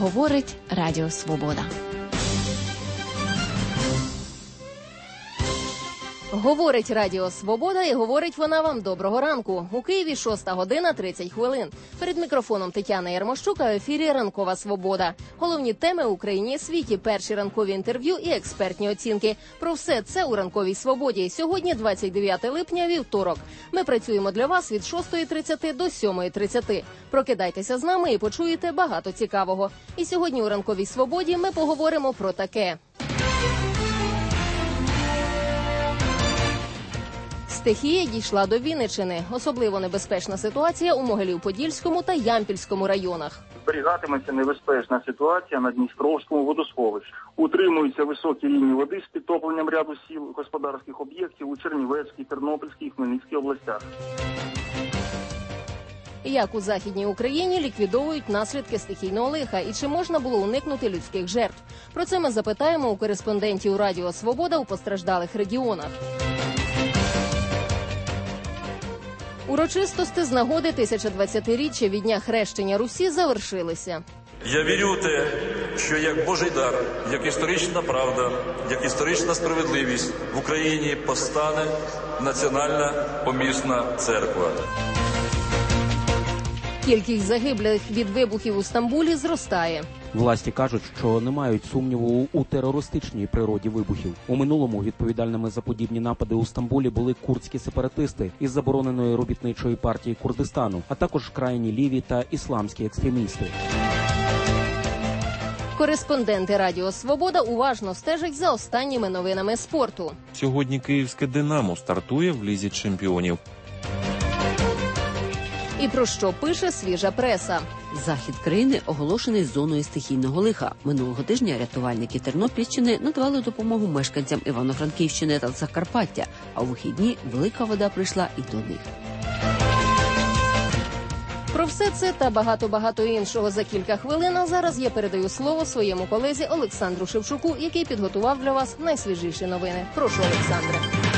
Говорить Радіо Свобода. Говорить Радіо Свобода і говорить вона вам доброго ранку. У Києві 6:30. Перед мікрофоном Тетяна Ярмощук, а в ефірі Ранкова Свобода. Головні теми в Україні і світі, перші ранкові інтерв'ю і експертні оцінки. Про все це у Ранковій Свободі. Сьогодні 29 липня, вівторок. Ми працюємо для вас від 6:30 до 7:30. Прокидайтеся з нами і почуєте багато цікавого. І сьогодні у Ранковій Свободі ми поговоримо про таке. Стихія дійшла до Вінниччини. Особливо небезпечна ситуація у Могилів-Подільському та Ямпільському районах. Зберігатиметься небезпечна ситуація на Дністровському водосховищі. Утримуються високі рівні води з підтопленням ряду сіл господарських об'єктів у Чернівецькій, Тернопільській і Хмельницькій областях. Як у Західній Україні ліквідовують наслідки стихійного лиха і чи можна було уникнути людських жертв? Про це ми запитаємо у кореспондентів Радіо Свобода у постраждалих регіонах. Урочистості з нагоди 1020-річчя від дня хрещення Русі завершилися. Я вірю у те, що як Божий дар, як історична правда, як історична справедливість в Україні постане Національна помісна церква. Кількість загиблих від вибухів у Стамбулі зростає. Власті кажуть, що не мають сумніву у терористичній природі вибухів. У минулому відповідальними за подібні напади у Стамбулі були курдські сепаратисти із забороненої робітничої партії Курдистану, а також крайні ліві та ісламські екстремісти. Кореспонденти Радіо Свобода уважно стежать за останніми новинами спорту. Сьогодні київське «Динамо» стартує в Лізі чемпіонів. І про що пише свіжа преса. Захід країни оголошений зоною стихійного лиха. Минулого тижня рятувальники Тернопільщини надавали допомогу мешканцям Івано-Франківщини та Закарпаття, а у вихідні велика вода прийшла і до них. Про все це та багато іншого за кілька хвилин, а зараз я передаю слово своєму колезі Олександру Шевчуку, який підготував для вас найсвіжіші новини. Прошу, Олександре.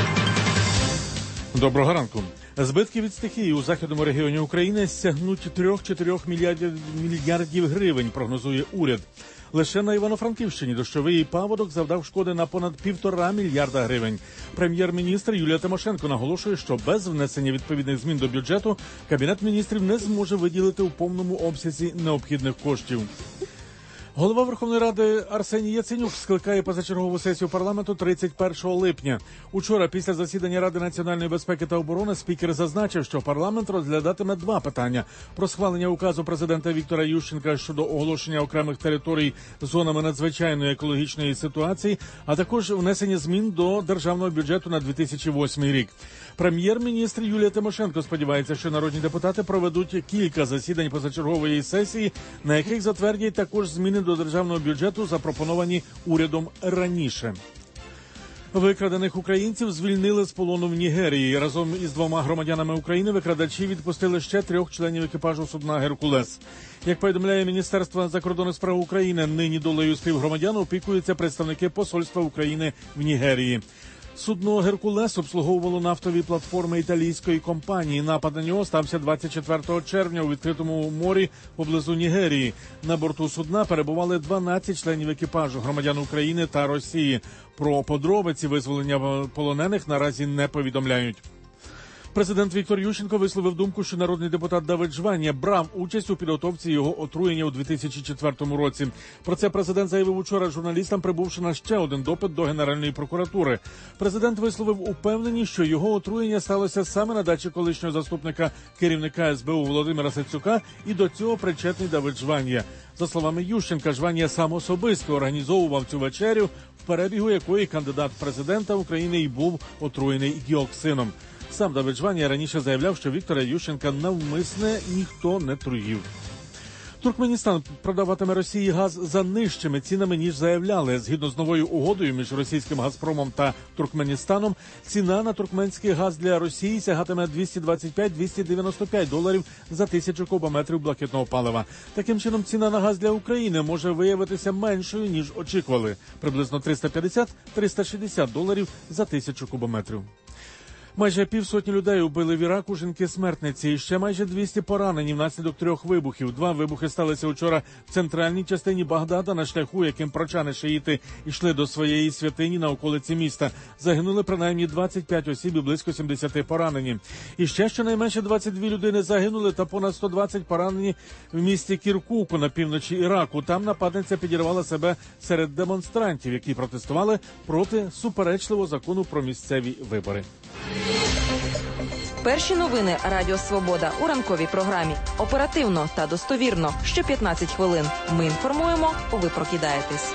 Доброго ранку. Збитки від стихії у західному регіоні України сягнуть 3-4 мільярдів гривень, прогнозує уряд. Лише на Івано-Франківщині дощовий паводок завдав шкоди на понад 1,5 мільярда гривень. Прем'єр-міністр Юлія Тимошенко наголошує, що без внесення відповідних змін до бюджету Кабінет міністрів не зможе виділити у повному обсязі необхідних коштів. Голова Верховної Ради Арсеній Яценюк скликає позачергову сесію парламенту 31 липня. Учора, після засідання Ради національної безпеки та оборони, спікер зазначив, що парламент розглядатиме два питання: про схвалення указу президента Віктора Ющенка щодо оголошення окремих територій зонами надзвичайної екологічної ситуації, а також внесення змін до державного бюджету на 2008 рік. Прем'єр-міністр Юлія Тимошенко сподівається, що народні депутати проведуть кілька засідань позачергової сесії, на яких затвердять також зміни до державного бюджету, запропоновані урядом раніше. Викрадених українців звільнили з полону в Нігерії. Разом із 2 громадянами України викрадачі відпустили ще 3 членів екіпажу судна «Геркулес». Як повідомляє Міністерство закордонних справ України, нині долею співгромадян опікуються представники посольства України в Нігерії. Судно «Геркулес» обслуговувало нафтові платформи італійської компанії. Напад на нього стався 24 червня у відкритому морі поблизу Нігерії. На борту судна перебували 12 членів екіпажу, громадян України та Росії. Про подробиці визволення полонених наразі не повідомляють. Президент Віктор Ющенко висловив думку, що народний депутат Давид Жванія брав участь у підготовці його отруєння у 2004 році. Про це президент заявив учора журналістам, прибувши на ще один допит до Генеральної прокуратури. Президент висловив упевненість, що його отруєння сталося саме на дачі колишнього заступника керівника СБУ Володимира Савцюка, і до цього причетний Давид Жванія. За словами Ющенка, Жванія сам особисто організовував цю вечерю, в перебігу якої кандидат в президента України і був отруєний діоксином. Сам Давид Жванія раніше заявляв, що Віктора Ющенка навмисне ніхто не труїв. Туркменістан продаватиме Росії газ за нижчими цінами, ніж заявляли. Згідно з новою угодою між російським «Газпромом» та Туркменістаном, ціна на туркменський газ для Росії сягатиме $225-295 за 1000 кубометрів блакитного палива. Таким чином, ціна на газ для України може виявитися меншою, ніж очікували – приблизно $350-360 за 1000 кубометрів. Майже півсотні людей убили в Іраку жінки-смертниці. І ще майже 200 поранені внаслідок 3 вибухів. 2 вибухи сталися вчора в центральній частині Багдада на шляху, яким прочани-шиїти йшли до своєї святині на околиці міста. Загинули принаймні 25 осіб і близько 70 поранені. І ще щонайменше 22 людини загинули та понад 120 поранені в місті Кіркуку на півночі Іраку. Там нападниця підірвала себе серед демонстрантів, які протестували проти суперечливого закону про місцеві вибори. Перші новини Радіо Свобода у ранковій програмі. Оперативно та достовірно. Що 15 хвилин. Ми інформуємо, ви прокидаєтесь.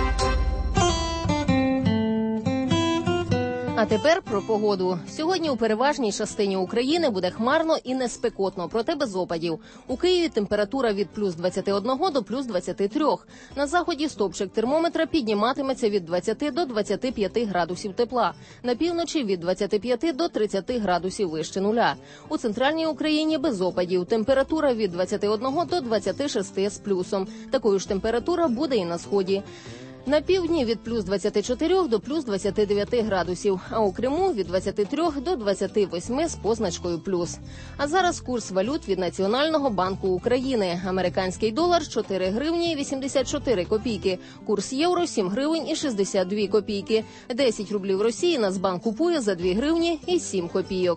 А тепер про погоду. Сьогодні у переважній частині України буде хмарно і неспекотно, проте без опадів. У Києві температура від плюс 21 до плюс 23. На заході стовпчик термометра підніматиметься від 20 до 25 градусів тепла. На півночі від 25 до 30 градусів вище нуля. У центральній Україні без опадів. Температура від 21 до 26 з плюсом. Такою ж температура буде і на сході. На півдні від плюс 24 до плюс 29 градусів, а у Криму від 23 до 28 з позначкою плюс. А зараз курс валют від Національного банку України. Американський долар – 4 гривні 84 копійки. Курс євро – 7 гривень і 62 копійки. 10 рублів Росії Нацбанк купує за 2 гривні і 7 копійок.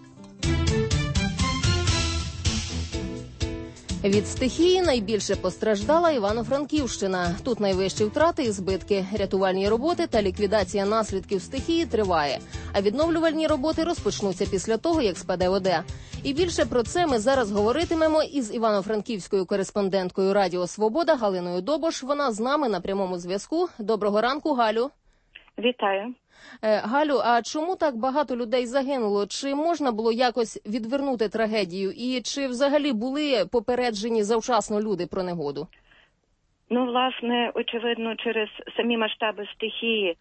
Від стихії найбільше постраждала Івано-Франківщина. Тут найвищі втрати і збитки. Рятувальні роботи та ліквідація наслідків стихії триває. А відновлювальні роботи розпочнуться після того, як спаде вода. І більше про це ми зараз говоритимемо із івано-франківською кореспонденткою Радіо Свобода Галиною Добош. Вона з нами на прямому зв'язку. Доброго ранку, Галю. Вітаю. Галю, а чому так багато людей загинуло? Чи можна було якось відвернути трагедію? І чи взагалі були попереджені завчасно люди про негоду? Ну, власне, очевидно, через самі масштаби стихії,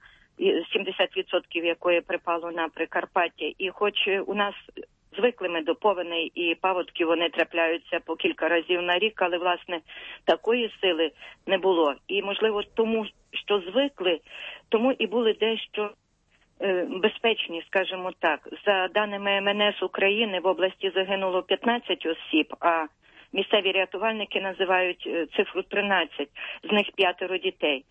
70% якої припало на Прикарпаття, і хоч у нас звиклими до повеней і паводків вони трапляються по кілька разів на рік, але, власне, такої сили не було. І, можливо, тому, що звикли, тому і були дещо безпечні, скажімо так. За даними МНС України, в області загинуло 15 осіб, а місцеві рятувальники називають цифру 13, з них 5 дітей.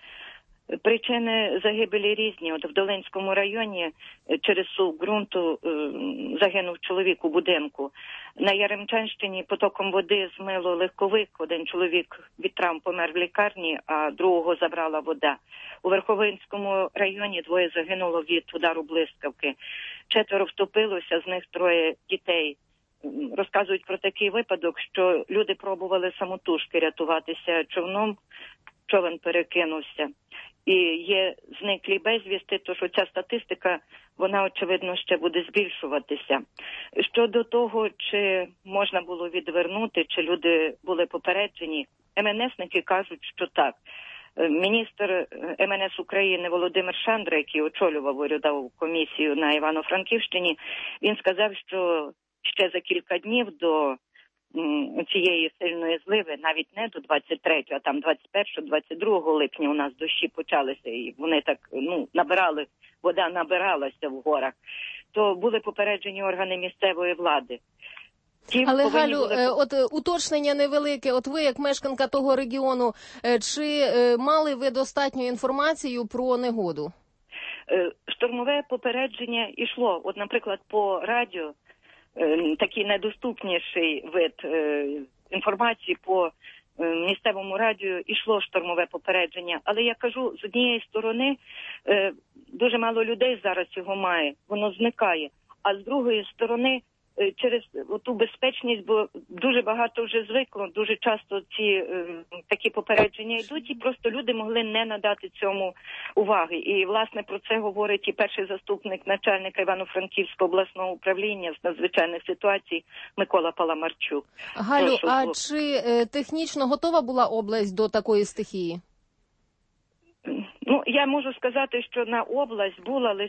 Причини загибелі різні. От в Долинському районі через сув ґрунту загинув чоловік у будинку. На Яремчанщині потоком води змило легковик. Один чоловік від травм помер в лікарні, а другого забрала вода. У Верховинському районі 2 загинуло від удару блискавки. 4 втопилося, з них 3 дітей. Розказують про такий випадок, що люди пробували самотужки рятуватися човном, човен перекинувся. І є зниклі безвісти, тож оця статистика, вона, очевидно, ще буде збільшуватися. Щодо того, чи можна було відвернути, чи люди були попереджені, МНСники кажуть, що так. Міністр МНС України Володимир Шандра, який очолював урядову комісію на Івано-Франківщині, він сказав, що ще за кілька днів до цієї сильної зливи, навіть не до 23, а там 21-22 липня у нас дощі почалися, і вони так, набирали, вода набиралася в горах, то були попереджені органи місцевої влади. Але, Галю, от уточнення невелике. От ви, як мешканка того регіону, чи мали ви достатню інформацію про негоду? Штормове попередження йшло. От, наприклад, по радіо, такий найдоступніший вид інформації по місцевому радіо йшло штормове попередження. Але я кажу, з однієї сторони дуже мало людей зараз його має, воно зникає. А з другої сторони через ту безпечність, бо дуже багато вже звикло, дуже часто ці такі попередження йдуть, і просто люди могли не надати цьому уваги. І, власне, про це говорить і перший заступник начальника Івано-Франківського обласного управління з надзвичайних ситуацій Микола Паламарчук. Галю, а чи технічно готова була область до такої стихії? Ну, я можу сказати, що на область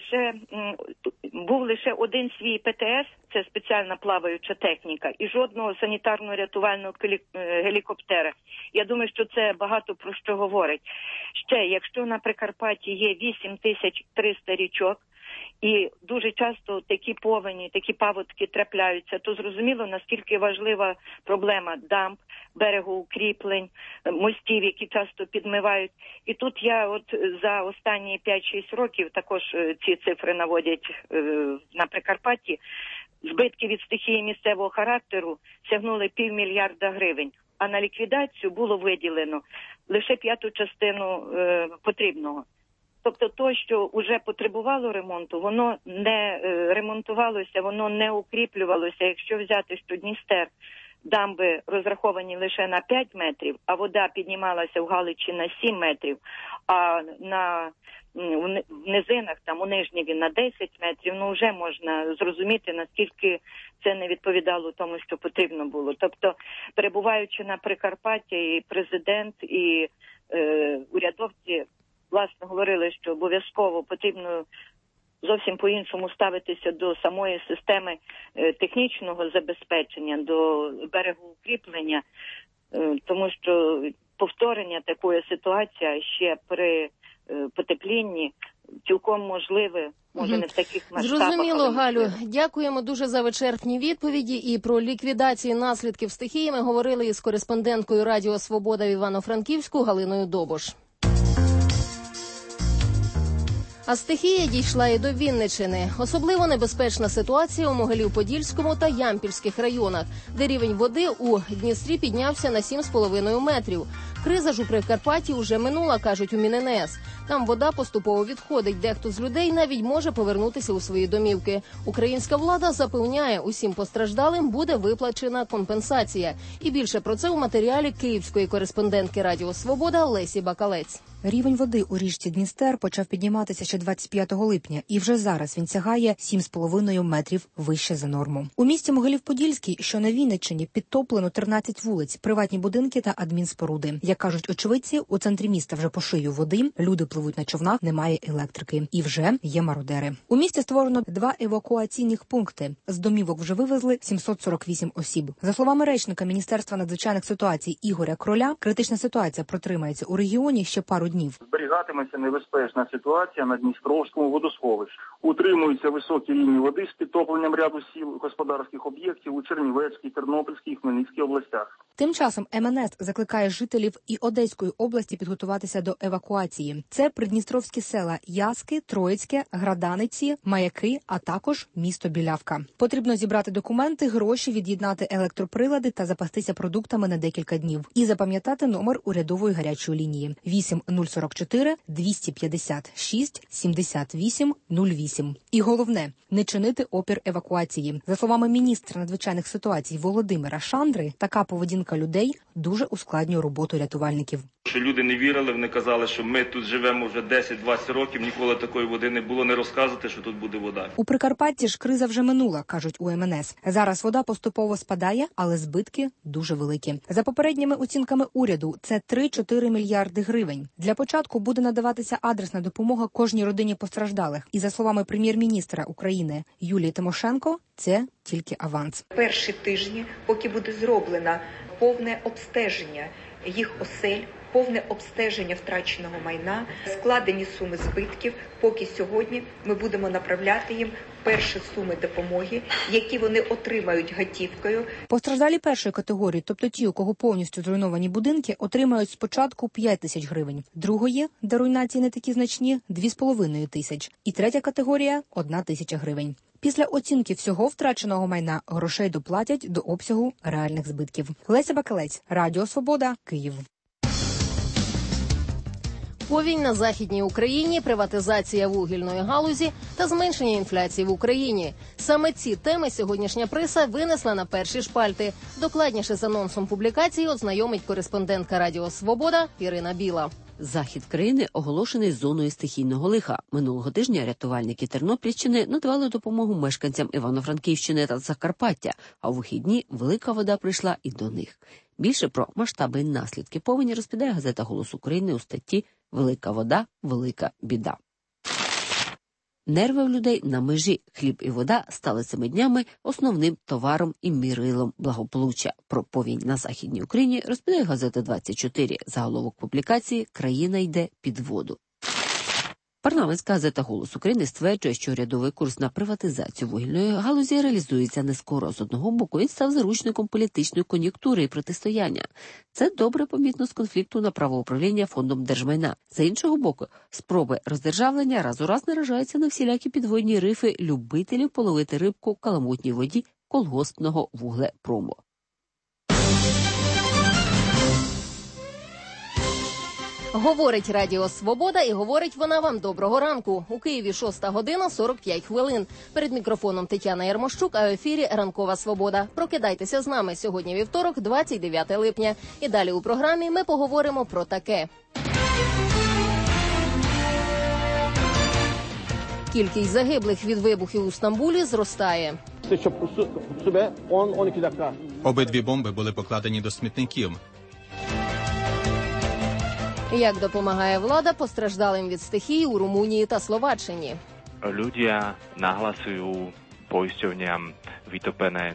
був лише один свій ПТС, це спеціальна плаваюча техніка, і жодного санітарно-рятувального гелікоптера. Я думаю, що це багато про що говорить. Ще, якщо на Прикарпатті є 8300 річок, і дуже часто такі повені, такі паводки трапляються, то зрозуміло, наскільки важлива проблема дамб, берегоукріплень, мостів, які часто підмивають. І тут я от за останні 5-6 років, також ці цифри наводять на Прикарпатті, збитки від стихії місцевого характеру сягнули 500 мільярда гривень, а на ліквідацію було виділено лише 1/5 потрібного. Тобто то, що вже потребувало ремонту, воно не ремонтувалося, воно не укріплювалося. Якщо взяти, що Дністер, дамби розраховані лише на 5 метрів, а вода піднімалася в Галичі на 7 метрів, а в низинах, там у Нижнєві на 10 метрів, вже можна зрозуміти, наскільки це не відповідало тому, що потрібно було. Тобто, перебуваючи на Прикарпатті, і президент, і урядовці, власне, говорили, що обов'язково потрібно зовсім по-іншому ставитися до самої системи технічного забезпечення, до берегоукріплення, тому що повторення такої ситуації ще при потеплінні цілком можливе, може не в таких масштабах. Зрозуміло, Галю. Дякуємо дуже за вичерпні відповіді. І про ліквідацію наслідків стихії ми говорили із кореспонденткою Радіо Свобода в Івано-Франківську Галиною Добуш. А стихія дійшла і до Вінниччини. Особливо небезпечна ситуація у Могилів-Подільському та Ямпільських районах, де рівень води у Дністрі піднявся на 7,5 метрів. Криза ж у Прикарпатті уже минула, кажуть у Міненес. Там вода поступово відходить. Дехто з людей навіть може повернутися у свої домівки. Українська влада запевняє, усім постраждалим буде виплачена компенсація. І більше про це у матеріалі київської кореспондентки Радіо Свобода Лесі Бакалець. Рівень води у річці Дністер почав підніматися ще 25 липня, і вже зараз він сягає 7,5 метрів вище за норму. У місті Могилів-Подільський, що на Вінниччині, підтоплено 13 вулиць, приватні будинки та адмінспоруди. Як кажуть очевидці, у центрі міста вже по шию води, люди пливуть на човнах, немає електрики. І вже є мародери. У місті створено 2 евакуаційних пункти. З домівок вже вивезли 748 осіб. За словами речника Міністерства надзвичайних ситуацій Ігоря Кроля, критична ситуація протримається у регіоні ще пару днів. Зберігатиметься небезпечна ситуація на Дністровському водосховищі. Утримуються високі рівні води з підтопленням ряду сіл, господарських об'єктів у Чернівецькій, Тернопільській і Хмельницькій областях. Тим часом МНС закликає жителів і Одеської області підготуватися до евакуації. Це придністровські села Яски, Троїцьке, Граданиці, Маяки, а також місто Білявка. Потрібно зібрати документи, гроші, від'єднати електроприлади та запастися продуктами на декілька днів. І запам'ятати номер урядової гарячої лінії 8044 256 78 08. І головне – не чинити опір евакуації. За словами міністра надзвичайних ситуацій Володимира Шандри, така поведінка людей дуже ускладнює роботу рятувальників. Що люди не вірили, вони казали, що ми тут живемо вже 10-20 років, ніколи такої води не було, не розказувати, що тут буде вода. У Прикарпатті ж криза вже минула, кажуть у МНС. Зараз вода поступово спадає, але збитки дуже великі. За попередніми оцінками уряду, це 3-4 мільярди гривень. Для початку буде надаватися адресна допомога кожній родині постраждалих. І за словами прем'єр-міністра України Юлії Тимошенко, це тільки аванс. Перші тижні, поки буде зроблено повне обстеження їх осель, повне обстеження втраченого майна, складені суми збитків, поки сьогодні ми будемо направляти їм перші суми допомоги, які вони отримають готівкою. Постраждалі першої категорії, тобто ті, у кого повністю зруйновані будинки, отримають спочатку 5 тисяч гривень. Другої, де руйнації не такі значні, 2,5 тисяч. І третя категорія – 1 тисяча гривень. Після оцінки всього втраченого майна грошей доплатять до обсягу реальних збитків. Леся Бакалець, Радіо Свобода, Київ. Повінь на Західній Україні, приватизація вугільної галузі та зменшення інфляції в Україні. Саме ці теми сьогоднішня преса винесла на перші шпальти. Докладніше з анонсом публікації ознайомить кореспондентка Радіо Свобода Ірина Біла. Захід країни оголошений зоною стихійного лиха. Минулого тижня рятувальники Тернопільщини надавали допомогу мешканцям Івано-Франківщини та Закарпаття, а у вихідні велика вода прийшла і до них. Більше про масштаби і наслідки повені розповідає газета «Голос України» у статті «Велика вода, велика біда». Нерви в людей на межі. Хліб і вода стали цими днями основним товаром і мірилом благополуччя. Про повінь на Західній Україні розповідає газета «24». Заголовок публікації «Країна йде під воду». Парламентська газета «Голос України» стверджує, що урядовий курс на приватизацію вугільної галузі реалізується не скоро. З одного боку, він став заручником політичної кон'юнктури і протистояння. Це добре помітно з конфлікту на право управління фондом держмайна. З іншого боку, спроби роздержавлення раз у раз наражаються на всілякі підводні рифи любителів половити рибку в каламутній воді колгоспного вуглепрому. Говорить Радіо Свобода і говорить вона вам доброго ранку. У Києві 6:45. Перед мікрофоном Тетяна Ярмощук, а в ефірі Ранкова Свобода. Прокидайтеся з нами. Сьогодні вівторок, 29 липня. І далі у програмі ми поговоримо про таке. Кількість загиблих від вибухів у Стамбулі зростає. Обидві бомби були покладені до смітників. Як допомагає влада постраждалим від стихії у Румунії та Словаччині? Люди нагласують поїздівням відтоплене.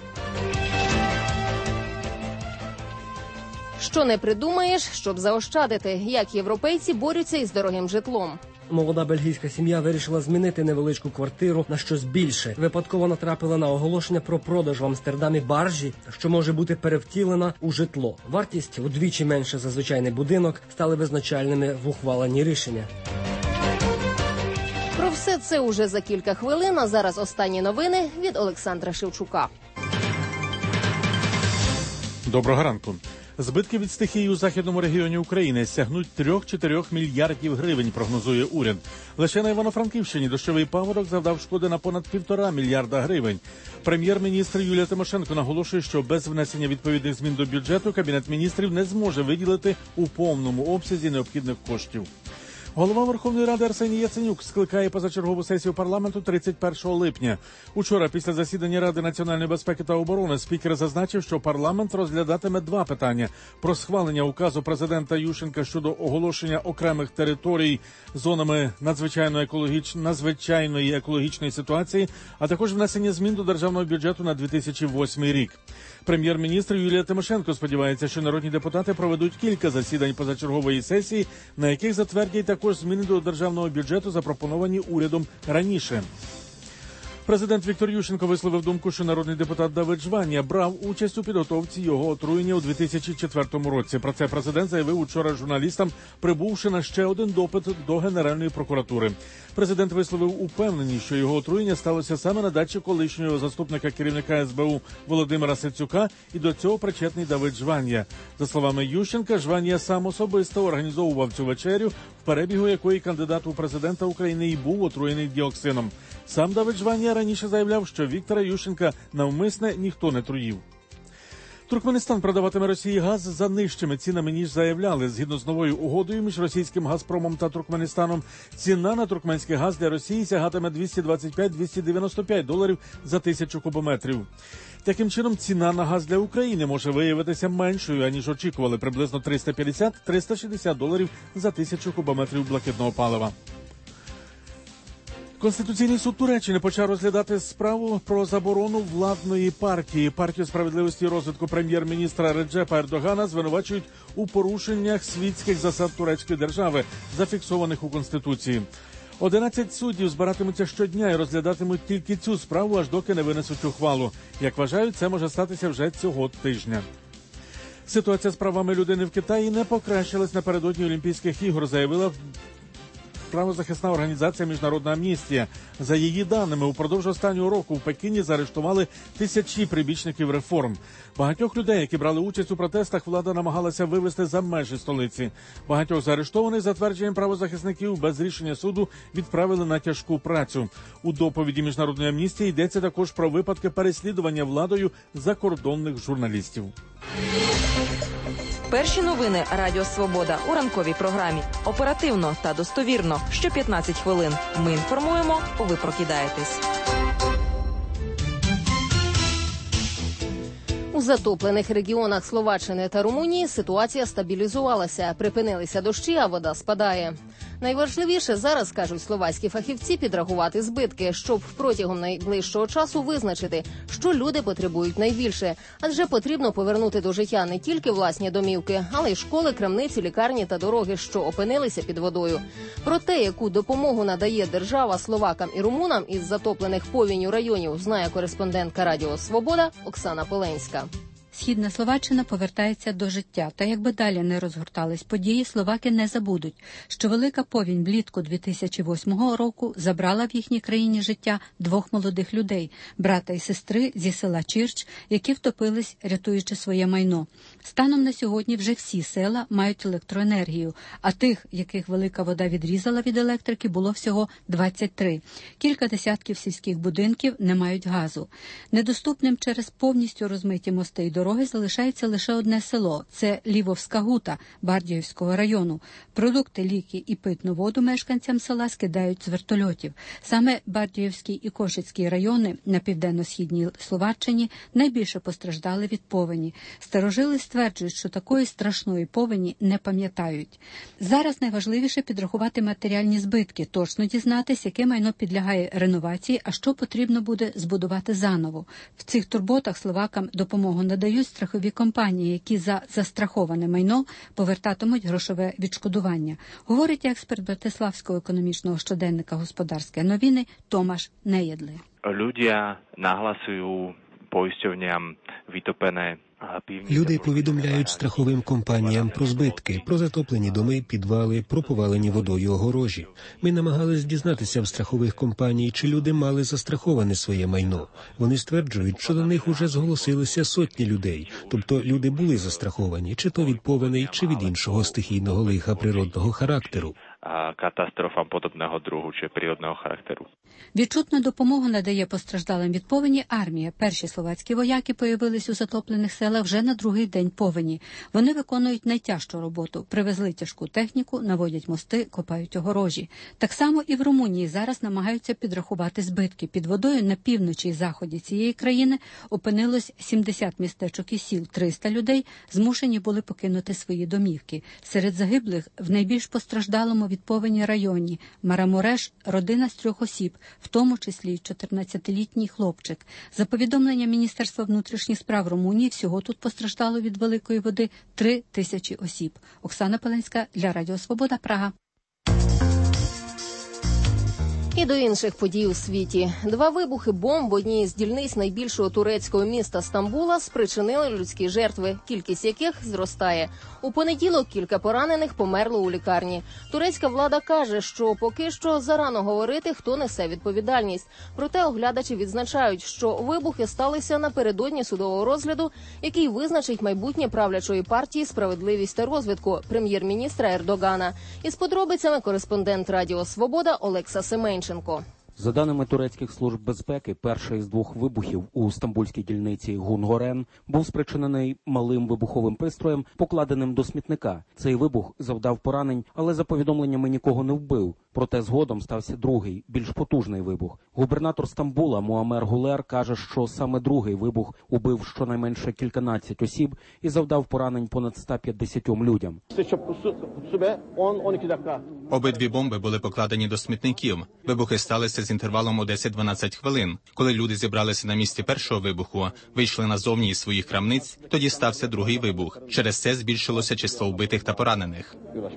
Що не придумаєш, щоб заощадити? Як європейці борються із дорогим житлом? Молода бельгійська сім'я вирішила змінити невеличку квартиру на щось більше. Випадково натрапила на оголошення про продаж в Амстердамі баржі, що може бути перевтілена у житло. Вартість удвічі менше за звичайний будинок стали визначальними в ухваленні рішення. Про все це уже за кілька хвилин, а зараз останні новини від Олександра Шевчука. Доброго ранку. Збитки від стихії у західному регіоні України сягнуть 3-4 мільярдів гривень, прогнозує уряд. Лише на Івано-Франківщині дощовий паводок завдав шкоди на понад 1,5 мільярда гривень. Прем'єр-міністр Юлія Тимошенко наголошує, що без внесення відповідних змін до бюджету Кабінет міністрів не зможе виділити у повному обсязі необхідних коштів. Голова Верховної Ради Арсеній Яценюк скликає позачергову сесію парламенту 31 липня. Учора, після засідання Ради національної безпеки та оборони, спікер зазначив, що парламент розглядатиме два питання – про схвалення указу президента Ющенка щодо оголошення окремих територій зонами надзвичайної екологічної ситуації, а також внесення змін до державного бюджету на 2008 рік. Прем'єр-міністр Юлія Тимошенко сподівається, що народні депутати проведуть кілька засідань позачергової сесії, на яких затвердять також зміни до державного бюджету, запропоновані урядом раніше. Президент Віктор Ющенко висловив думку, що народний депутат Давид Жванія брав участь у підготовці його отруєння у 2004 році. Про це президент заявив учора журналістам, прибувши на ще один допит до Генеральної прокуратури. Президент висловив упевненість, що його отруєння сталося саме на дачі колишнього заступника керівника СБУ Володимира Сицюка, і до цього причетний Давид Жванія. За словами Ющенка, Жванія сам особисто організовував цю вечерю, в перебігу якої кандидат у президента України і був отруєний діоксином. Сам Давид Жванія раніше заявляв, що Віктора Ющенка навмисне ніхто не труїв. Туркменістан продаватиме Росії газ за нижчими цінами, ніж заявляли. Згідно з новою угодою між російським «Газпромом» та Туркменістаном, ціна на туркменський газ для Росії сягатиме $225-295 за 1000 кубометрів. Таким чином, ціна на газ для України може виявитися меншою, аніж очікували, приблизно $350-360 за 1000 кубометрів блакитного палива. Конституційний суд Туреччини почав розглядати справу про заборону владної партії. Партію справедливості і розвитку прем'єр-міністра Реджепа Ердогана звинувачують у порушеннях світських засад турецької держави, зафіксованих у Конституції. 11 суддів збиратимуться щодня і розглядатимуть тільки цю справу, аж доки не винесуть ухвалу. Як вважають, це може статися вже цього тижня. Ситуація з правами людини в Китаї не покращилась напередодні Олімпійських ігор, заявила правозахисна організація «Міжнародна амністія». За її даними, упродовж останнього року в Пекіні заарештували тисячі прибічників реформ. Багатьох людей, які брали участь у протестах, влада намагалася вивести за межі столиці. Багатьох заарештованих, за твердженням правозахисників, без рішення суду відправили на тяжку працю. У доповіді «Міжнародної амністії» йдеться також про випадки переслідування владою закордонних журналістів. Перші новини Радіо Свобода у ранковій програмі. Оперативно та достовірно. Що 15 хвилин. Ми інформуємо, ви прокидаєтесь. У затоплених регіонах Словаччини та Румунії ситуація стабілізувалася. Припинилися дощі, а вода спадає. Найважливіше зараз, кажуть словацькі фахівці, підрахувати збитки, щоб протягом найближчого часу визначити, що люди потребують найбільше. Адже потрібно повернути до життя не тільки власні домівки, але й школи, крамниці, лікарні та дороги, що опинилися під водою. Про те, яку допомогу надає держава словакам і румунам із затоплених повінню районів, знає кореспондентка Радіо Свобода Оксана Поленська. Східна Словаччина повертається до життя. Та якби далі не розгортались події, словаки не забудуть, що велика повінь влітку 2008 року забрала в їхній країні життя двох молодих людей – брата і сестри зі села Чирч, які втопились, рятуючи своє майно. Станом на сьогодні вже всі села мають електроенергію, а тих, яких велика вода відрізала від електрики, було всього 23. Кілька десятків сільських будинків не мають газу. Недоступним через повністю розмиті мости й дороги залишається лише одне село – це Лівовська Гута Бардіївського району. Продукти, ліки і питну воду мешканцям села скидають з вертольотів. Саме Бардіївський і Кошицький райони на південно-східній Словаччині найбільше постраждали від повені. Старожили стверджують, що такої страшної повені не пам'ятають. Зараз найважливіше підрахувати матеріальні збитки, точно дізнатись, яке майно підлягає реновації, а що потрібно буде збудувати заново. В цих турботах словакам допомогу надають страхові компанії, які за застраховане майно повертатимуть грошове відшкодування. Говорить експерт Братиславського економічного щоденника «Господарські новини» Томаш Неєдли. Ľudia nahlasujú poisťovniam vytopené. Люди повідомляють страховим компаніям про збитки, про затоплені доми, підвали, про повалені водою огорожі. Ми намагались дізнатися в страхових компаній, чи люди мали застраховане своє майно. Вони стверджують, що до них уже зголосилися сотні людей, тобто люди були застраховані, чи то від повеней, чи від іншого стихійного лиха природного характеру. Катастрофам подобного другу чи природного характеру. Відчутну допомогу надає постраждалим від повені армія. Перші словацькі вояки появились у затоплених селах вже на другий день повені. Вони виконують найтяжчу роботу. Привезли тяжку техніку, наводять мости, копають огорожі. Так само і в Румунії зараз намагаються підрахувати збитки. Під водою на півночі і заході цієї країни опинилось 70 містечок і сіл. 300 людей змушені були покинути свої домівки. Серед загиблих в найбільш постраждалому від повені районі Марамуреш родина з 3 осіб, в тому числі 14-літній хлопчик. За повідомленням Міністерства внутрішніх справ Румунії, всього тут постраждало від великої води 3000 осіб. Оксана Поленська для Радіо Свобода, Прага. І до інших подій у світі. 2 вибухи бомб в одній з дільниць найбільшого турецького міста Стамбула спричинили людські жертви, кількість яких зростає. У понеділок кілька поранених померло у лікарні. Турецька влада каже, що поки що зарано говорити, хто несе відповідальність. Проте оглядачі відзначають, що вибухи сталися напередодні судового розгляду, який визначить майбутнє правлячої партії «Справедливість та розвитку» прем'єр-міністра Ердогана. Із подробицями кореспондент Радіо Свобода Олекса Семенченко. За даними турецьких служб безпеки, перший із 2 вибухів у стамбульській дільниці Гунгорен був спричинений малим вибуховим пристроєм, покладеним до смітника. Цей вибух завдав поранень, але за повідомленнями нікого не вбив. Проте згодом стався другий, більш потужний вибух. Губернатор Стамбула Муамер Гулер каже, що саме другий вибух убив щонайменше кільканадцять осіб і завдав поранень понад 150 людям. Обидві бомби були покладені до смітників. Вибухи сталися з інтервалом у 10-12 хвилин. Коли люди зібралися на місці першого вибуху, вийшли назовні із своїх крамниць, тоді стався другий вибух. Через це збільшилося число вбитих та поранених.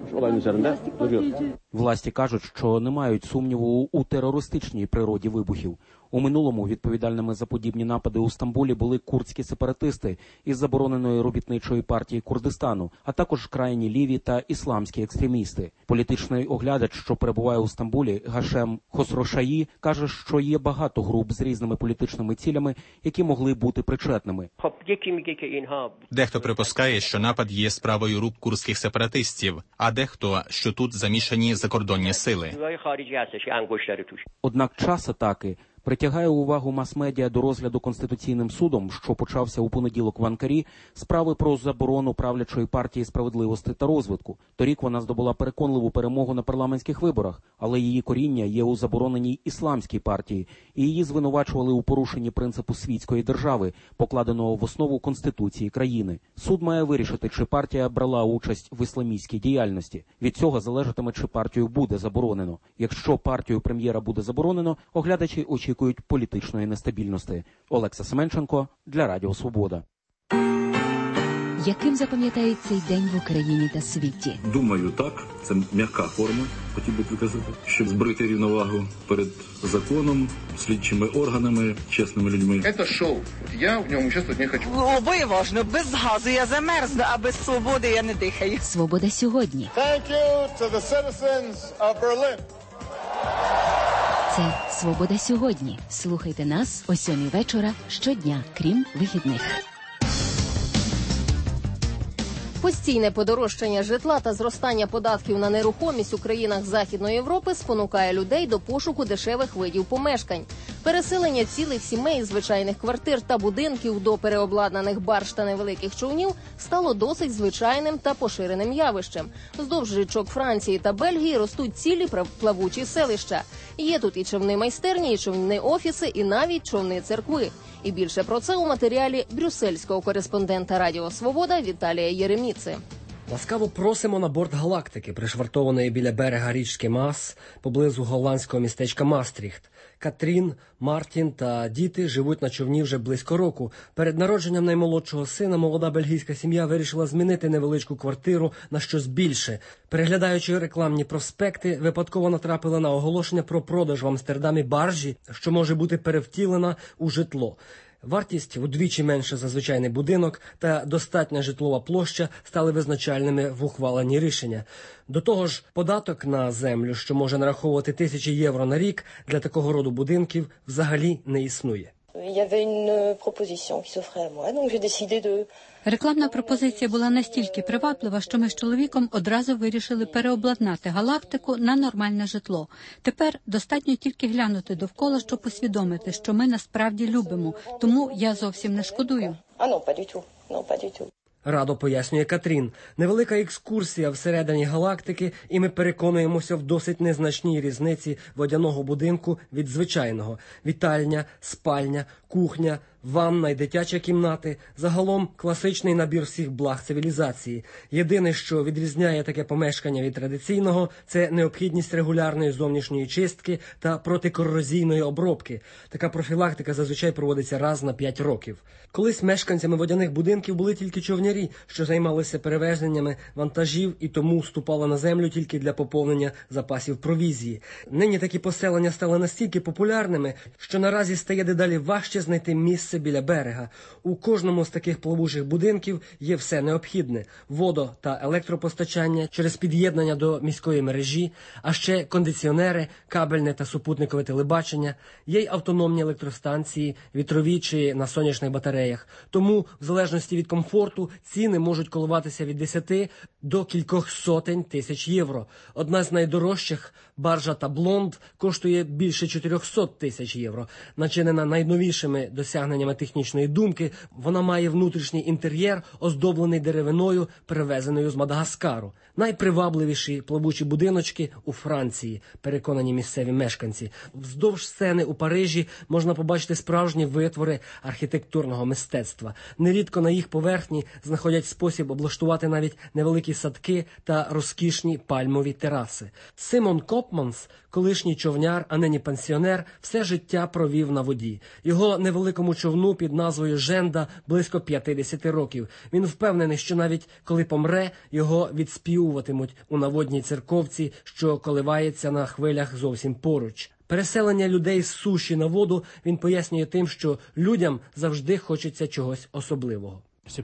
Власті кажуть, що не мають сумніву у терористичній природі вибухів. У минулому відповідальними за подібні напади у Стамбулі були курдські сепаратисти із забороненої робітничої партії Курдистану, а також крайні ліві та ісламські екстремісти. Політичний оглядач, що перебуває у Стамбулі, Гашем Хосрошаї, каже, що є багато груп з різними політичними цілями, які могли бути причетними. Дехто припускає, що напад є справою рук курдських сепаратистів, а дехто, що тут замішані закордонні сили. Однак час атаки Притягає увагу мас-медіа до розгляду Конституційним судом, що почався у понеділок в Анкарі, справи про заборону правлячої партії «Справедливості та розвитку». Торік вона здобула переконливу перемогу на парламентських виборах, але її коріння є у забороненій ісламській партії, і її звинувачували у порушенні принципу світської держави, покладеного в основу Конституції країни. Суд має вирішити, чи партія брала участь в ісламістській діяльності. Від цього залежатиме, чи партію буде заборонено. Якщо партію прем'єра буде заборонено, оглядачі очікують політичної нестабільності. Олекса Семенченко для Радіо Свобода. Яким запам'ятає цей день в Україні та світі? Думаю, так. Це м'яка форма, хотів би приказати, щоб зберегти рівновагу перед законом, слідчими органами, чесними людьми. Це шоу. Я в ньому участвувати не хочу. Обоє важно. Без газу я замерзну, а без свободи я не дихаю. Свобода сьогодні. Thank you to the citizens of Berlin. Це «Свобода сьогодні». Слухайте нас о 7 вечора щодня, крім вихідних. Постійне подорожчання житла та зростання податків на нерухомість у країнах Західної Європи спонукає людей до пошуку дешевих видів помешкань. Переселення цілих сімей з звичайних квартир та будинків до переобладнаних барж та невеликих човнів стало досить звичайним та поширеним явищем. Вздовж річок Франції та Бельгії ростуть цілі плавучі селища. Є тут і човни-майстерні, і човни-офіси, і навіть човни-церкви. І більше про це у матеріалі брюссельського кореспондента Радіо Свобода Віталія Єреміци. Ласкаво просимо на борт «Галактики», пришвартованої біля берега річки Мас, поблизу голландського містечка Мастріхт. Катрін, Мартін та діти живуть на човні вже близько року. Перед народженням наймолодшого сина молода бельгійська сім'я вирішила змінити невеличку квартиру на щось більше. Переглядаючи рекламні проспекти, випадково натрапила на оголошення про продаж в Амстердамі баржі, що може бути перевтілена у житло. Вартість удвічі менша за звичайний будинок та достатня житлова площа стали визначальними в ухваленні рішення. До того ж, податок на землю, що може нараховувати 1000 євро на рік, для такого роду будинків взагалі не існує. Рекламна пропозиція була настільки приваблива, що ми з чоловіком одразу вирішили переобладнати «Галактику» на нормальне житло. Тепер достатньо тільки глянути довкола, щоб усвідомити, що ми насправді любимо. Тому я зовсім не шкодую. Радо пояснює Катрін. Невелика екскурсія всередині «Галактики», і ми переконуємося в досить незначній різниці водяного будинку від звичайного. Вітальня, спальня, кухня, ванна й дитячі кімнати – загалом класичний набір всіх благ цивілізації. Єдине, що відрізняє таке помешкання від традиційного – це необхідність регулярної зовнішньої чистки та протикорозійної обробки. Така профілактика зазвичай проводиться раз на 5 років. Колись мешканцями водяних будинків були тільки човнярі, що займалися перевезеннями вантажів і тому ступали на землю тільки для поповнення запасів провізії. Нині такі поселення стали настільки популярними, що наразі стає дедалі важче знайти місце біля берега. У кожному з таких плавучих будинків є все необхідне – водо- та електропостачання через під'єднання до міської мережі, а ще кондиціонери, кабельне та супутникове телебачення, є й автономні електростанції, вітрові чи на сонячних батареях. Тому, в залежності від комфорту, ціни можуть коливатися від 10 до кількох сотень тисяч євро. Одна з найдорожчих – баржа Таблонд коштує більше 400 тисяч євро. Начинена найновішими досягненнями технічної думки, вона має внутрішній інтер'єр, оздоблений деревиною, привезеною з Мадагаскару. Найпривабливіші плавучі будиночки у Франції, переконані місцеві мешканці. Вздовж сцени у Парижі можна побачити справжні витвори архітектурного мистецтва. Нерідко на їх поверхні знаходять спосіб облаштувати навіть невеликі садки та розкішні пальмові тераси. Симон Копманс, колишній човняр, а нині пенсіонер, все життя провів на воді. Його невеликому човну під назвою «Женда» близько 50 років. Він впевнений, що навіть коли помре, його відспівуватимуть у наводній церковці, що коливається на хвилях зовсім поруч. Переселення людей з суші на воду він пояснює тим, що людям завжди хочеться чогось особливого.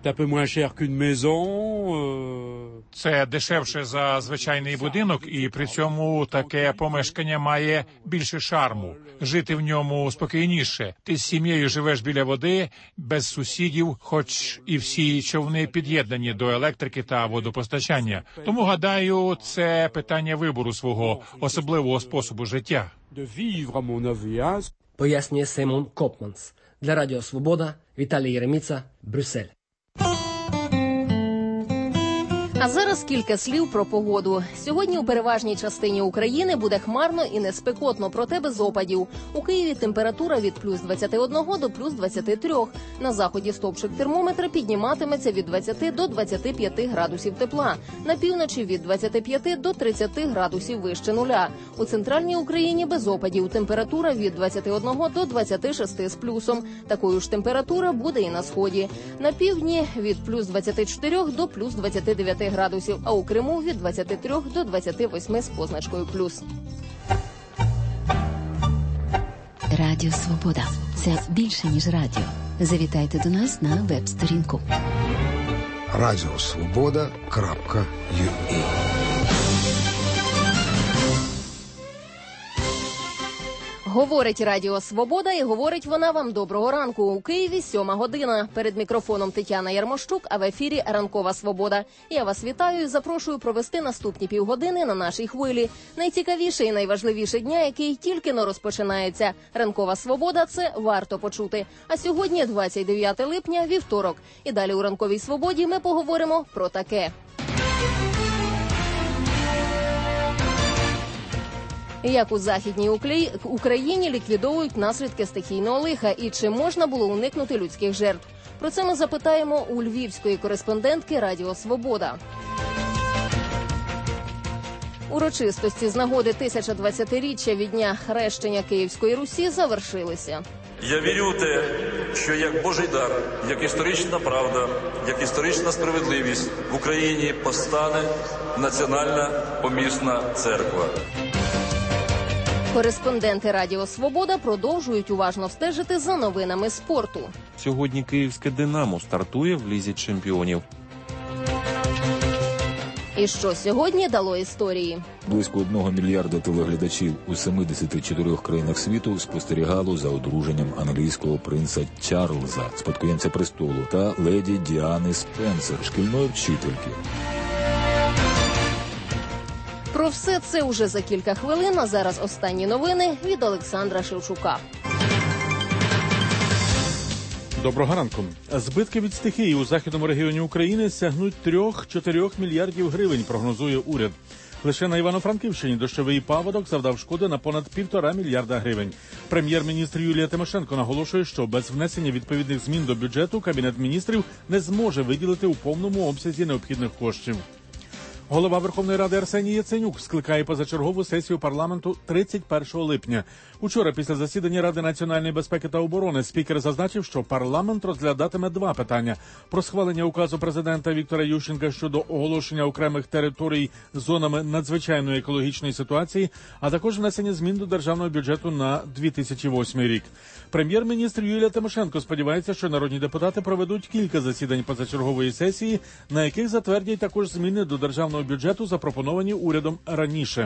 Це дешевше за звичайний будинок, і при цьому таке помешкання має більше шарму. Жити в ньому спокійніше. Ти з сім'єю живеш біля води, без сусідів, хоч і всі човни під'єднані до електрики та водопостачання. Тому, гадаю, це питання вибору свого особливого способу життя. пояснює Сеймон Копманс. Для Радіо Свобода, Віталій Єреміца, Брюссель. А зараз кілька слів про погоду. Сьогодні у переважній частині України буде хмарно і не спекотно, проте без опадів. У Києві температура від плюс 21 до плюс 23. На заході стовпчик термометра підніматиметься від 20 до 25 градусів тепла. На півночі від 25 до 30 градусів вище нуля. У центральній Україні без опадів. Температура від 21 до 26 з плюсом. Такою ж температура буде і на сході. На півдні від плюс 24 до плюс 29 градусів, а у Криму від 23 до 28 з позначкою плюс. Радіо Свобода – це більше, ніж радіо. Завітайте до нас на веб-сторінку. Радіосвобода.ua. Говорить Радіо Свобода і говорить вона вам доброго ранку. У Києві 7 година. Перед мікрофоном Тетяна Ярмощук, а в ефірі Ранкова Свобода. Я вас вітаю і запрошую провести наступні півгодини на нашій хвилі. Найцікавіше і найважливіше дня, який тільки-но розпочинається. Ранкова Свобода – це варто почути. А сьогодні 29 липня, вівторок. І далі у Ранковій Свободі ми поговоримо про таке. Як у Західній Україні ліквідовують наслідки стихійного лиха і чи можна було уникнути людських жертв? Про це ми запитаємо у львівської кореспондентки Радіо Свобода. Урочистості з нагоди 1020-річчя від дня хрещення Київської Русі завершилися. Я вірю у те, що як Божий дар, як історична правда, як історична справедливість в Україні постане Національна помісна церква. Кореспонденти Радіо Свобода продовжують уважно стежити за новинами спорту. Сьогодні київське «Динамо» стартує в Лізі чемпіонів. І що сьогодні дало історії? Близько 1 мільярда телеглядачів у 74 країнах світу спостерігало за одруженням англійського принца Чарльза, спадкоємця престолу, та леді Діани Спенсер, шкільної вчительки. Про все це уже за кілька хвилин, а зараз останні новини від Олександра Шевчука. Доброго ранку. Збитки від стихії у західному регіоні України сягнуть 3-4 мільярдів гривень, прогнозує уряд. Лише на Івано-Франківщині дощовий паводок завдав шкоди на понад 1,5 мільярда гривень. Прем'єр-міністр Юлія Тимошенко наголошує, що без внесення відповідних змін до бюджету Кабінет міністрів не зможе виділити у повному обсязі необхідних коштів. Голова Верховної Ради Арсеній Яценюк скликає позачергову сесію парламенту 31 липня. Учора після засідання Ради національної безпеки та оборони спікер зазначив, що парламент розглядатиме два питання: про схвалення указу президента Віктора Ющенка щодо оголошення окремих територій зонами надзвичайної екологічної ситуації, а також внесення змін до державного бюджету на 2008 рік. Прем'єр-міністр Юлія Тимошенко сподівається, що народні депутати проведуть кілька засідань позачергової сесії, на яких затвердять також зміни до державного бюджету, запропоновані урядом раніше.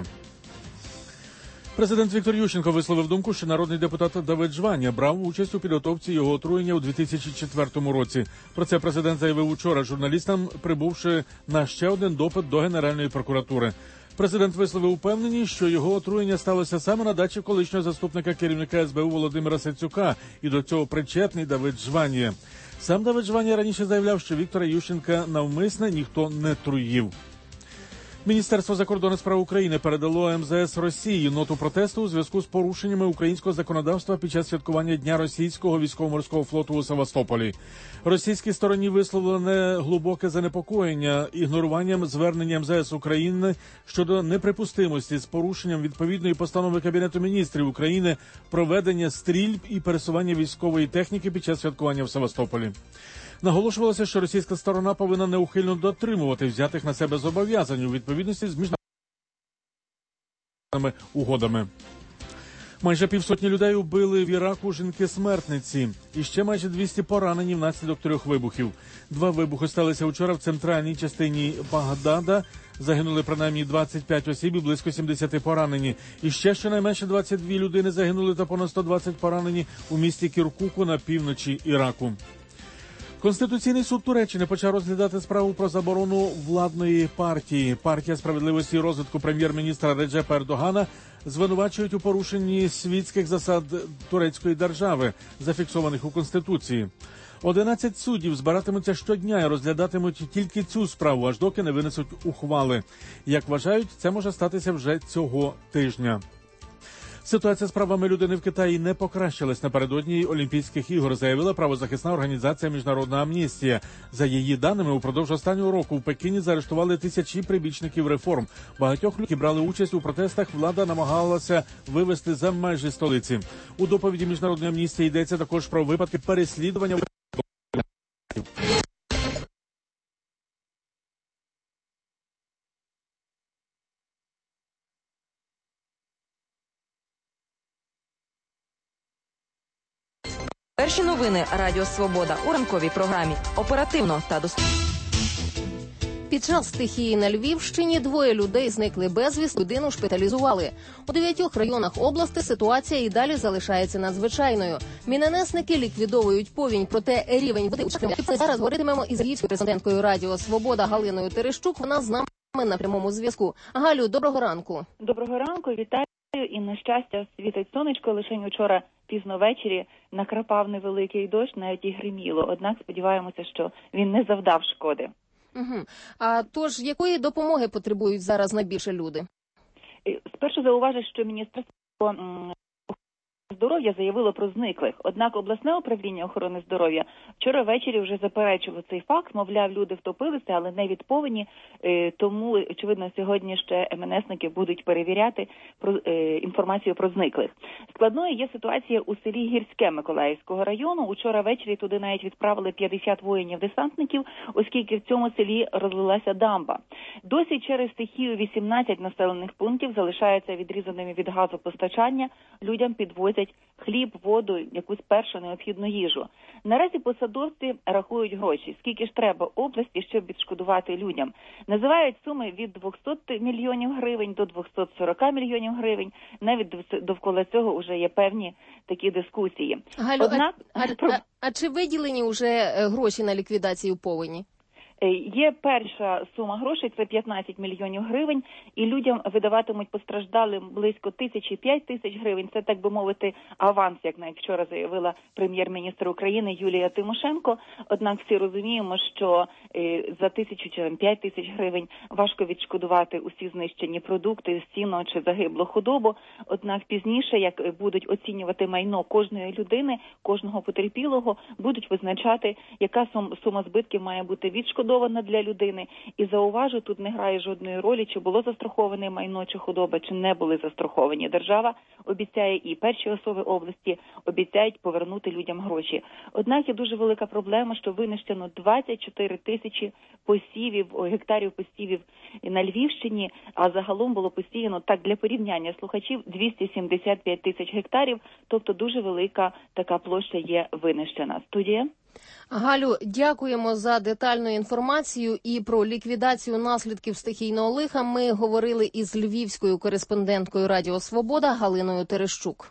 Президент Віктор Ющенко висловив думку, що народний депутат Давид Жванія брав участь у підготовці його отруєння у 2004 році. Про це президент заявив учора журналістам, прибувши на ще один допит до Генеральної прокуратури. Президент висловив упевненість, що його отруєння сталося саме на дачі колишнього заступника керівника СБУ Володимира Сецюка, і до цього причетний Давид Жванія. Сам Давид Жванія раніше заявляв, що Віктора Ющенка навмисне ніхто не труїв. Міністерство закордонних справ України передало МЗС Росії ноту протесту у зв'язку з порушеннями українського законодавства під час святкування Дня російського військово-морського флоту у Севастополі. Російській стороні висловлене глибоке занепокоєння ігноруванням звернення МЗС України щодо неприпустимості з порушенням відповідної постанови Кабінету міністрів України проведення стрільб і пересування військової техніки під час святкування в Севастополі. Наголошувалося, що російська сторона повинна неухильно дотримувати взятих на себе зобов'язань у відповідності з міжнародними угодами. Майже 500 людей убили в Іраку жінки-смертниці. І ще майже 200 поранені внаслідок 3 вибухів. 2 вибухи сталися вчора в центральній частині Багдада. Загинули принаймні 25 осіб і близько 70 поранені. І ще щонайменше 22 людини загинули та понад 120 поранені у місті Кіркуку на півночі Іраку. Конституційний суд Туреччини почав розглядати справу про заборону владної партії. Партія справедливості і розвитку прем'єр-міністра Реджепа Ердогана звинувачують у порушенні світських засад турецької держави, зафіксованих у Конституції. 11 суддів збиратимуться щодня і розглядатимуть тільки цю справу, аж доки не винесуть ухвали. Як вважають, це може статися вже цього тижня. Ситуація з правами людини в Китаї не покращилась. Напередодні Олімпійських ігор, заявила правозахисна організація «Міжнародна амністія». За її даними, упродовж останнього року в Пекіні заарештували тисячі прибічників реформ. Багатьох людей, які брали участь у протестах, влада намагалася вивести за межі столиці. У доповіді «Міжнародної амністії» йдеться також про випадки переслідування. Перші новини Радіо Свобода у ранковій програмі. Оперативно та доступно. Під час стихії на Львівщині 2 людей зникли безвісти, людину шпиталізували. У 9 районах області ситуація і далі залишається надзвичайною. Міненесники ліквідовують повінь, проте рівень води у Чакрі. Зараз говоритимемо із львівською президенткою Радіо Свобода Галиною Терещук. Вона з нами на прямому зв'язку. Галю, доброго ранку. Доброго ранку, вітаю. І, на щастя, світить сонечко. Лише вчора пізно ввечері накрапав невеликий дощ, навіть і гриміло. Однак сподіваємося, що він не завдав шкоди. Угу. А тож, якої допомоги потребують зараз найбільше люди? Спершу зауважу, що Міністерство здоров'я заявило про зниклих. Однак обласне управління охорони здоров'я вчора ввечері вже заперечило цей факт. Мовляв, люди втопилися, але не від повені. Тому, очевидно, сьогодні ще МНСники будуть перевіряти інформацію про зниклих. Складною є ситуація у селі Гірське Миколаївського району. Учора ввечері туди навіть відправили 50 воїнів-десантників, оскільки в цьому селі розлилася дамба. Досі через стихію 18 населених пунктів залишаються відрізаними від газопостачання. Людям підвозять хліб, воду, якусь першу необхідну їжу. Наразі посадовці рахують гроші. Скільки ж треба області, щоб відшкодувати людям? Називають суми від 200 мільйонів гривень до 240 мільйонів гривень. Навіть довкола цього вже є певні такі дискусії. Галю, а чи виділені вже гроші на ліквідацію повені? Є перша сума грошей, це 15 мільйонів гривень, і людям видаватимуть постраждалим близько 5 тисяч гривень. Це, так би мовити, аванс, як навіть вчора заявила прем'єр-міністр України Юлія Тимошенко. Однак всі розуміємо, що за 1000 чи 5 тисяч гривень важко відшкодувати усі знищені продукти, сіно чи загиблу худобу. Однак пізніше, як будуть оцінювати майно кожної людини, кожного потерпілого, будуть визначати, яка сума збитків має бути відшкодована для людини. І зауважу, тут не грає жодної ролі, чи було застраховане майно чи худоба, чи не були застраховані. Держава обіцяє, і перші особи області обіцяють повернути людям гроші. Однак є дуже велика проблема, що винищено 24 тисячі гектарів посівів на Львівщині, а загалом було посіяно, так для порівняння слухачів, 275 тисяч гектарів, тобто дуже велика така площа є винищена. Студія? Галю, дякуємо за детальну інформацію і про ліквідацію наслідків стихійного лиха. Ми говорили із львівською кореспонденткою Радіо Свобода Галиною Терещук.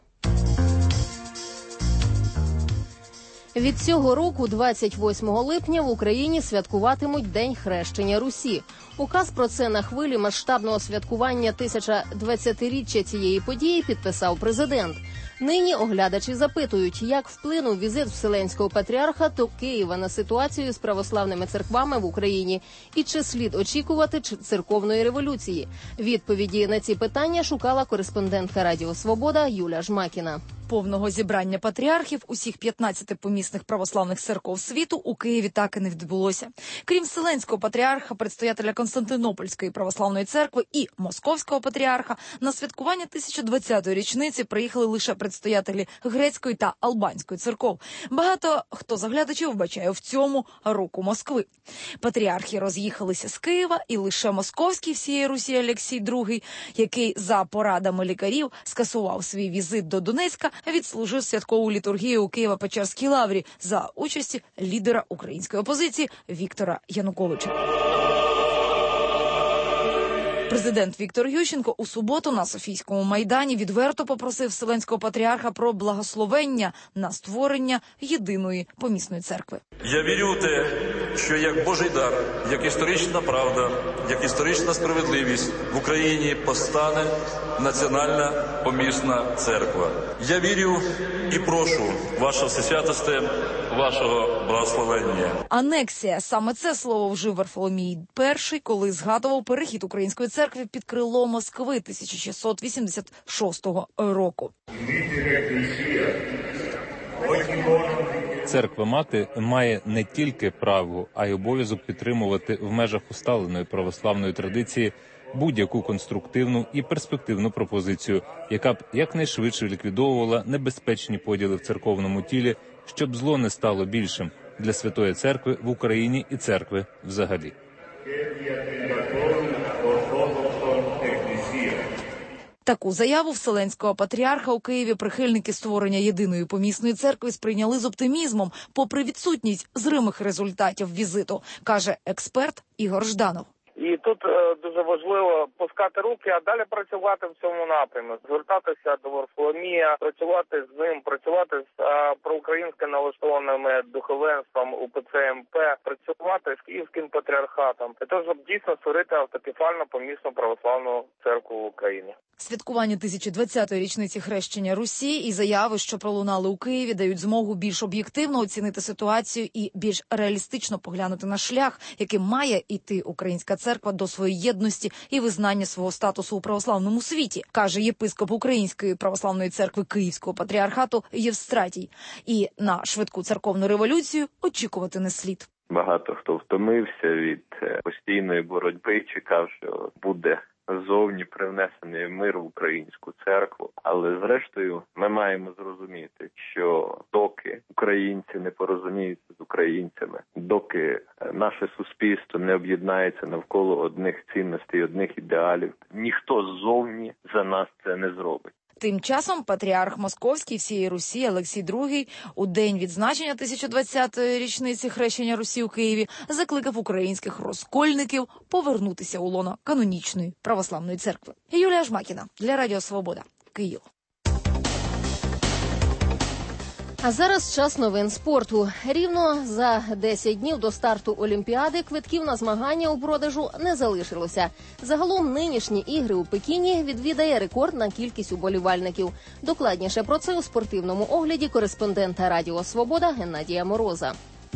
Від цього року, 28 липня, в Україні святкуватимуть День хрещення Русі. Указ про це на хвилі масштабного святкування 1020-річчя цієї події підписав президент. Нині оглядачі запитують, як вплинув візит Вселенського патріарха до Києва на ситуацію з православними церквами в Україні і чи слід очікувати церковної революції. Відповіді на ці питання шукала кореспондентка Радіо Свобода Юля Жмакіна. Повного зібрання патріархів усіх 15 помісних православних церков світу у Києві так і не відбулося. Крім Вселенського патріарха, предстоятеля Константинопольської православної церкви і Московського патріарха, на святкування 1020-ї річниці приїхали лише предстоятелі грецької та албанської церков. Багато хто з оглядачів вбачає в цьому руку Москви. Патріархи роз'їхалися з Києва, і лише Московський всієї Русі Олексій II, який за порадами лікарів скасував свій візит до Донецька, відслужив святкову літургію у Києво-Печерській лаврі за участі лідера української опозиції Віктора Януковича. Президент Віктор Ющенко у суботу на Софійському майдані відверто попросив Вселенського патріарха про благословення на створення єдиної помісної церкви. Я вірю в те, що як Божий дар, як історична правда, як історична справедливість в Україні постане національна помісна церква. Я вірю і прошу, ваше всесвятосте, вашого благословення. Анексія. Саме це слово вжив Варфоломій І, коли згадував перехід Української церкви під крило Москви 1686 року. Церква-мати має не тільки право, а й обов'язок підтримувати в межах усталеної православної традиції будь-яку конструктивну і перспективну пропозицію, яка б якнайшвидше ліквідовувала небезпечні поділи в церковному тілі, щоб зло не стало більшим для Святої Церкви в Україні і церкви взагалі. Таку заяву Вселенського патріарха у Києві прихильники створення єдиної помісної церкви сприйняли з оптимізмом, попри відсутність зримих результатів візиту, каже експерт Ігор Жданов. І тут дуже важливо пускати руки, а далі працювати в цьому напрямі, звертатися до Варфоломія, працювати з ним, працювати з проукраїнськи налаштованими духовенством УПЦ МП, працювати з Київським патріархатом, для того, щоб дійсно створити автокефальну помісну православну церкву в Україні. Святкування 1020-ї річниці хрещення Русі і заяви, що пролунали у Києві, дають змогу більш об'єктивно оцінити ситуацію і більш реалістично поглянути на шлях, яким має іти Українська церква до своєї єдності і визнання свого статусу у православному світі, каже єпископ Української православної церкви Київського патріархату Євстратій. І на швидку церковну революцію очікувати не слід. Багато хто втомився від постійної боротьби, чекав, що буде ззовні привнесений мир в українську церкву. Але зрештою ми маємо зрозуміти, що доки українці не порозуміються з українцями, доки наше суспільство не об'єднається навколо одних цінностей, одних ідеалів, ніхто ззовні за нас це не зробить. Тим часом патріарх Московський всієї Русі Олексій II у день відзначення 1020-ї річниці хрещення Русі у Києві закликав українських розкольників повернутися у лоно канонічної православної церкви. Юлія Жмакіна для Радіо Свобода. Київ. А зараз час новин спорту. Рівно за 10 днів до старту Олімпіади квитків на змагання у продажу не залишилося. Загалом нинішні ігри у Пекіні відвідає рекордна кількість уболівальників. Докладніше про це у спортивному огляді кореспондента Радіо Свобода Геннадія Мороза.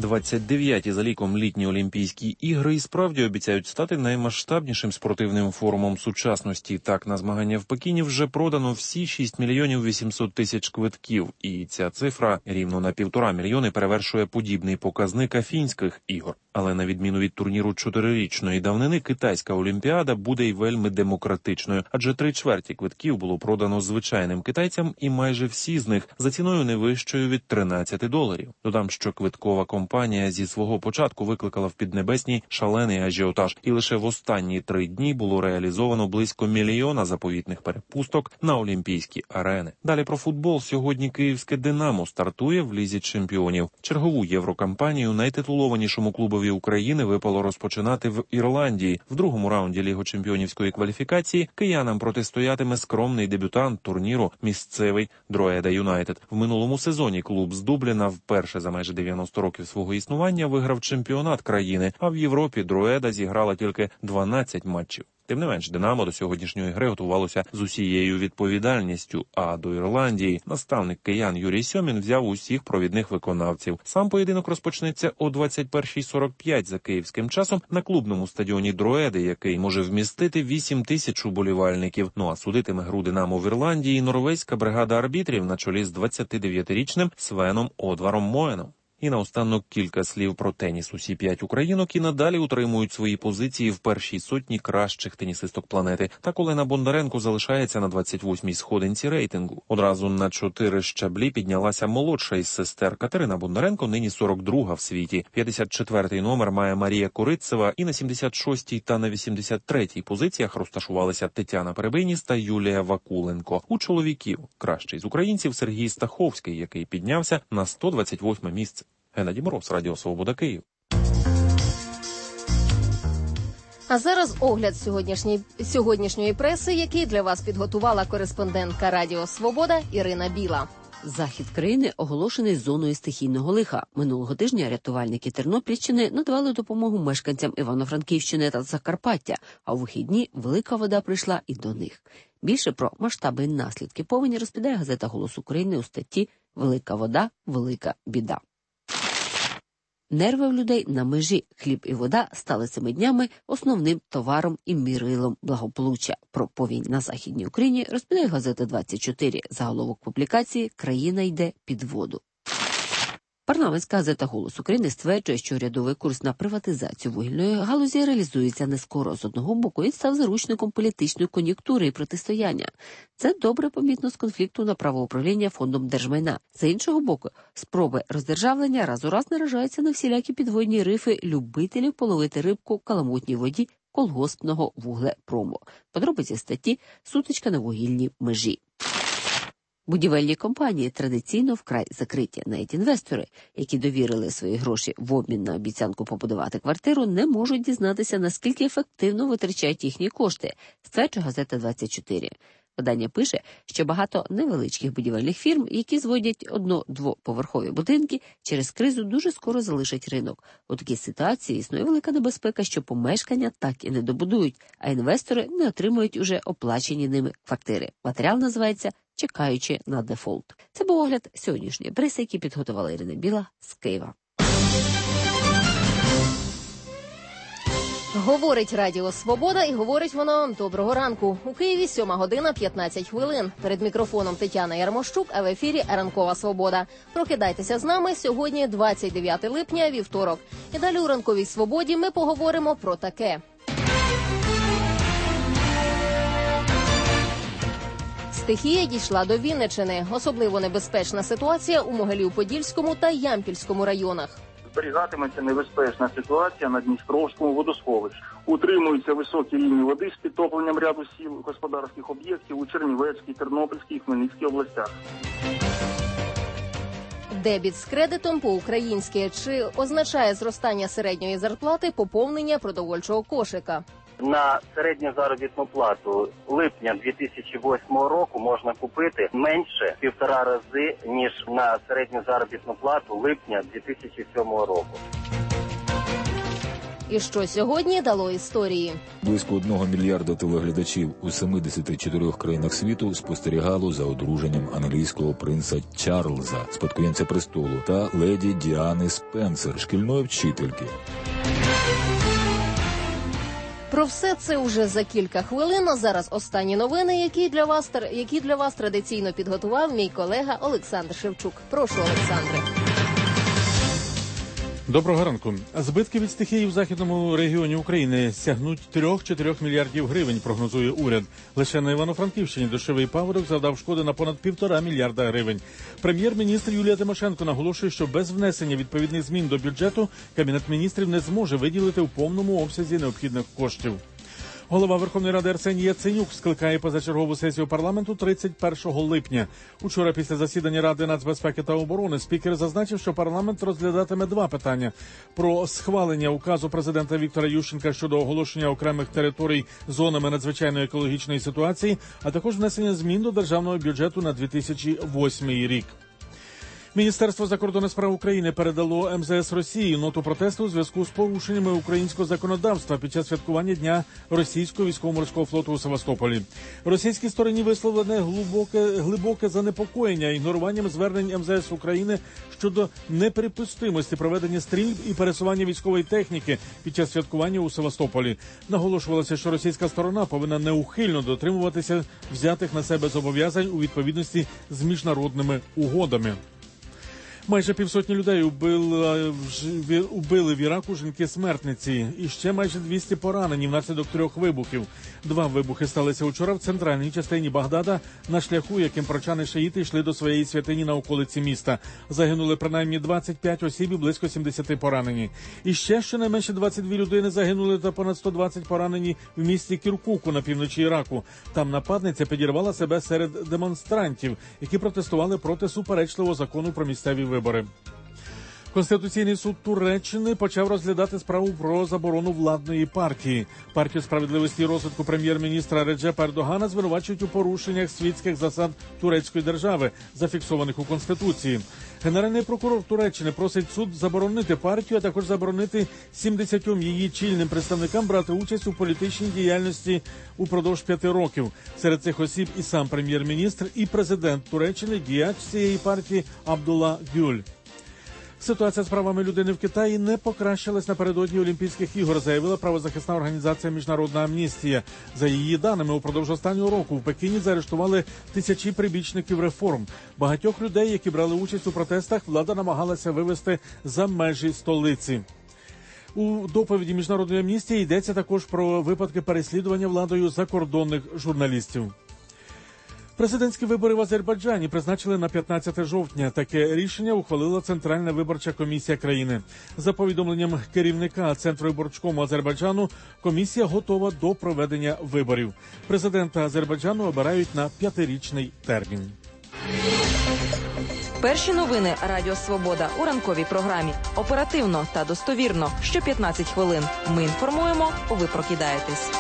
29-ті за ліком літні Олімпійські ігри і справді обіцяють стати наймасштабнішим спортивним форумом сучасності. Так, на змагання в Пекіні вже продано всі 6 мільйонів 800 тисяч квитків. І ця цифра рівно на 1,5 мільйони перевершує подібний показник Афінських ігор. Але на відміну від турніру 4-річної давнини, китайська Олімпіада буде й вельми демократичною. Адже 3/4 квитків було продано звичайним китайцям і майже всі з них за ціною не вищою від $13. Додам, що квиткова компанія зі свого початку викликала в Піднебесній шалений ажіотаж. І лише в останні 3 дні було реалізовано близько 1 мільйона заповітних перепусток на олімпійські арени. Далі про футбол. Сьогодні київське «Динамо» стартує в Лізі чемпіонів. Чергову єврокампанію найтитулованішому клубові України випало розпочинати в Ірландії. В другому раунді лігочемпіонівської кваліфікації киянам протистоятиме скромний дебютант турніру місцевий Дроеда Юнайтед. В минулому сезоні клуб з Дубліна вперше за майже 90 років свого існування виграв чемпіонат країни, а в Європі Дроеда зіграла тільки 12 матчів. Тим не менш, «Динамо» до сьогоднішньої гри готувалося з усією відповідальністю, а до Ірландії наставник киян Юрій Сьомін взяв усіх провідних виконавців. Сам поєдинок розпочнеться о 21:45 за київським часом на клубному стадіоні Дроеди, який може вмістити 8 тисяч уболівальників. Ну а судитиме гру «Динамо» в Ірландії норвезька бригада арбітрів на чолі з 29-річним Свеном Одваром Моеном. І наостанок кілька слів про теніс. Усі 5 українок і надалі утримують свої позиції в першій сотні кращих тенісисток планети. Так Олена Бондаренко залишається на 28-й сходинці рейтингу. Одразу на 4 щаблі піднялася молодша із сестер. Катерина Бондаренко нині 42-га в світі. 54-й номер має Марія Корицева, і на 76-й та на 83-й позиціях розташувалися Тетяна Перебийніс та Юлія Вакуленко. У чоловіків кращий з українців Сергій Стаховський, який піднявся на 128-ме місце. Геннадій Мороз, Радіо Свобода, Київ. А зараз огляд сьогоднішньої преси, який для вас підготувала кореспондентка Радіо Свобода Ірина Біла. Захід країни оголошений зоною стихійного лиха. Минулого тижня рятувальники Тернопільщини надавали допомогу мешканцям Івано-Франківщини та Закарпаття, а у вихідні велика вода прийшла і до них. Більше про масштаби і наслідки повені розповідає газета «Голос України» у статті «Велика вода, велика біда». Нерви в людей на межі. Хліб і вода стали цими днями основним товаром і мірилом благополуччя. Про повінь на Західній Україні розповідає газета «24». Заголовок публікації «Країна йде під воду». Парламентська газета «Голос України» стверджує, що урядовий курс на приватизацію вугільної галузі реалізується не скоро. З одного боку, він став заручником політичної кон'юнктури і протистояння. Це добре помітно з конфлікту на правоуправління Фондом держмайна. З іншого боку, спроби роздержавлення раз у раз наражаються на всілякі підводні рифи любителів половити рибку в каламутній воді колгоспного вуглепрому. Подробиці статті «Сутичка на вугільній межі». Будівельні компанії традиційно вкрай закриті. Навіть інвестори, які довірили свої гроші в обмін на обіцянку побудувати квартиру, не можуть дізнатися, наскільки ефективно витрачають їхні кошти, стверджує газета «24». Видання пише, що багато невеличких будівельних фірм, які зводять одно-двоповерхові будинки, через кризу дуже скоро залишать ринок. У такій ситуації існує велика небезпека, що помешкання так і не добудують, а інвестори не отримують уже оплачені ними квартири. Матеріал називається «Чекаючи на дефолт». Це був огляд сьогоднішньої преси, який підготувала Ірина Біла з Києва. Говорить Радіо Свобода і говорить воно доброго ранку. У Києві 7:15. Перед мікрофоном Тетяна Ярмощук, а в ефірі Ранкова Свобода. Прокидайтеся з нами. Сьогодні 29 липня, вівторок. І далі у Ранковій Свободі ми поговоримо про таке. Стихія дійшла до Вінниччини. Особливо небезпечна ситуація у Могилів-Подільському та Ямпільському районах. Зберігатиметься небезпечна ситуація на Дністровському водосховищі. Утримуються високі рівні води з підтопленням ряду сіл господарських об'єктів у Чернівецькій, Тернопільській і Хмельницькій областях. Дебіт з кредитом по-українськи. Чи означає зростання середньої зарплати поповнення продовольчого кошика? На середню заробітну плату липня 2008 року можна купити менше 1,5 рази, ніж на середню заробітну плату липня 2007 року. І що сьогодні дало історії? Близько 1 мільярда телеглядачів у 74 країнах світу спостерігало за одруженням англійського принца Чарльза, спадкоємця престолу, та леді Діани Спенсер, шкільної вчительки. Про все це уже за кілька хвилин. А зараз останні новини, які для вас традиційно підготував мій колега Олександр Шевчук. Прошу, Олександре. Доброго ранку. Збитки від стихії в західному регіоні України сягнуть 3-4 мільярдів гривень, прогнозує уряд. Лише на Івано-Франківщині дощовий паводок завдав шкоди на понад 1,5 мільярда гривень. Прем'єр-міністр Юлія Тимошенко наголошує, що без внесення відповідних змін до бюджету Кабінет міністрів не зможе виділити в повному обсязі необхідних коштів. Голова Верховної Ради Арсеній Яценюк скликає позачергову сесію парламенту 31 липня. Учора після засідання Ради нацбезпеки та оборони спікер зазначив, що парламент розглядатиме 2 питання: про схвалення указу президента Віктора Ющенка щодо оголошення окремих територій зонами надзвичайної екологічної ситуації, а також внесення змін до державного бюджету на 2008 рік. Міністерство закордонних справ України передало МЗС Росії ноту протесту у зв'язку з порушеннями українського законодавства під час святкування Дня російського військово-морського флоту у Севастополі. Російській стороні висловлене глибоке занепокоєння ігноруванням звернень МЗС України щодо неприпустимості проведення стрільб і пересування військової техніки під час святкування у Севастополі. Наголошувалося, що російська сторона повинна неухильно дотримуватися взятих на себе зобов'язань у відповідності з міжнародними угодами. Майже 500 людей убили в Іраку жінки-смертниці. І ще майже 200 поранені внаслідок 3 вибухів. 2 вибухи сталися учора в центральній частині Багдада, на шляху, яким прочани-шиїти йшли до своєї святині на околиці міста. Загинули принаймні 25 осіб і близько 70 поранені. І ще щонайменше 22 людини загинули та понад 120 поранені в місті Кіркуку на півночі Іраку. Там нападниця підірвала себе серед демонстрантів, які протестували проти суперечливого закону про місцеві вибори. Конституційний суд Туреччини почав розглядати справу про заборону владної партії. Партію справедливості і розвитку прем'єр-міністра Реджепа Ердогана звинувачують у порушеннях світських засад турецької держави, зафіксованих у Конституції. Генеральний прокурор Туреччини просить суд заборонити партію, а також заборонити 70 її чільним представникам брати участь у політичній діяльності упродовж 5 років. Серед цих осіб і сам прем'єр-міністр, і президент Туреччини, діяч цієї партії Абдулла Гюль. Ситуація з правами людини в Китаї не покращилась напередодні Олімпійських ігор, заявила правозахисна організація «Міжнародна амністія». За її даними, упродовж останнього року в Пекіні заарештували тисячі прибічників реформ. Багатьох людей, які брали участь у протестах, влада намагалася вивести за межі столиці. У доповіді Міжнародної амністії йдеться також про випадки переслідування владою закордонних журналістів. Президентські вибори в Азербайджані призначили на 15 жовтня. Таке рішення ухвалила Центральна виборча комісія країни. За повідомленням керівника Центрвиборчкому Азербайджану, комісія готова до проведення виборів. Президента Азербайджану обирають на 5-річний термін. Перші новини Радіо Свобода у ранковій програмі. Оперативно та достовірно. Що 15 хвилин. Ми інформуємо, ви прокидаєтесь.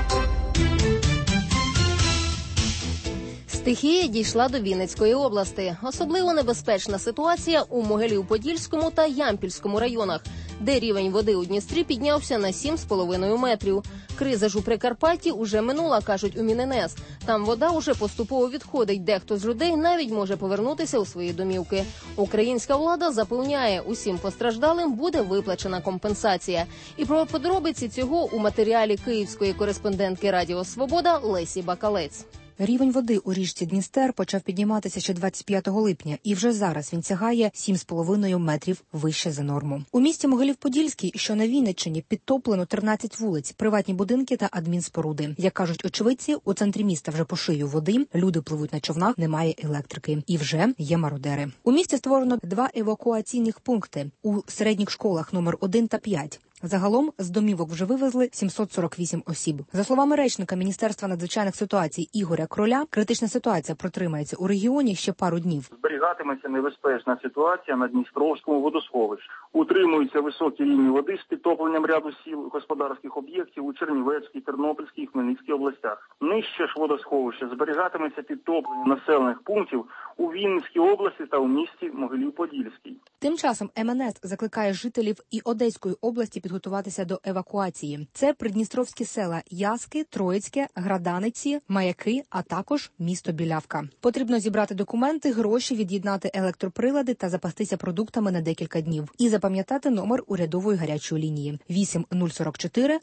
Стихія дійшла до Вінницької області. Особливо небезпечна ситуація у Могилів-Подільському та Ямпільському районах, де рівень води у Дністрі піднявся на 7,5 метрів. Криза ж у Прикарпатті уже минула, кажуть у Міненес. Там вода уже поступово відходить. Дехто з людей навіть може повернутися у свої домівки. Українська влада запевняє, усім постраждалим буде виплачена компенсація. І про подробиці цього у матеріалі київської кореспондентки Радіо Свобода Лесі Бакалець. Рівень води у річці Дністер почав підніматися ще 25 липня, і вже зараз він сягає 7,5 метрів вище за норму. У місті Могилів-Подільський, що на Вінниччині, підтоплено 13 вулиць, приватні будинки та адмінспоруди. Як кажуть очевидці, у центрі міста вже по шию води, люди пливуть на човнах, немає електрики. І вже є мародери. У місті створено 2 евакуаційних пункти у середніх школах номер 1 та 5. Загалом з домівок вже вивезли 748 осіб. За словами речника Міністерства надзвичайних ситуацій Ігоря Кроля, критична ситуація протримається у регіоні ще пару днів. Зберігатиметься небезпечна ситуація на Дністровському водосховищі. Утримуються високі рівні води з підтопленням ряду сіл господарських об'єктів у Чернівецькій, Тернопільській і Хмельницькій областях. Нижче ж водосховища зберігатиметься підтоплення населених пунктів у Вінницькій області та у місті Могилів-Подільський. Тим часом МНС закликає жителів і Одеської області підготуватися до евакуації. Це придністровські села Яски, Троїцьке, Граданиці, Маяки, а також місто Білявка. Потрібно зібрати документи, гроші, від'єднати електроприлади та запастися продуктами на декілька днів. І запам'ятати номер урядової гарячої лінії 8044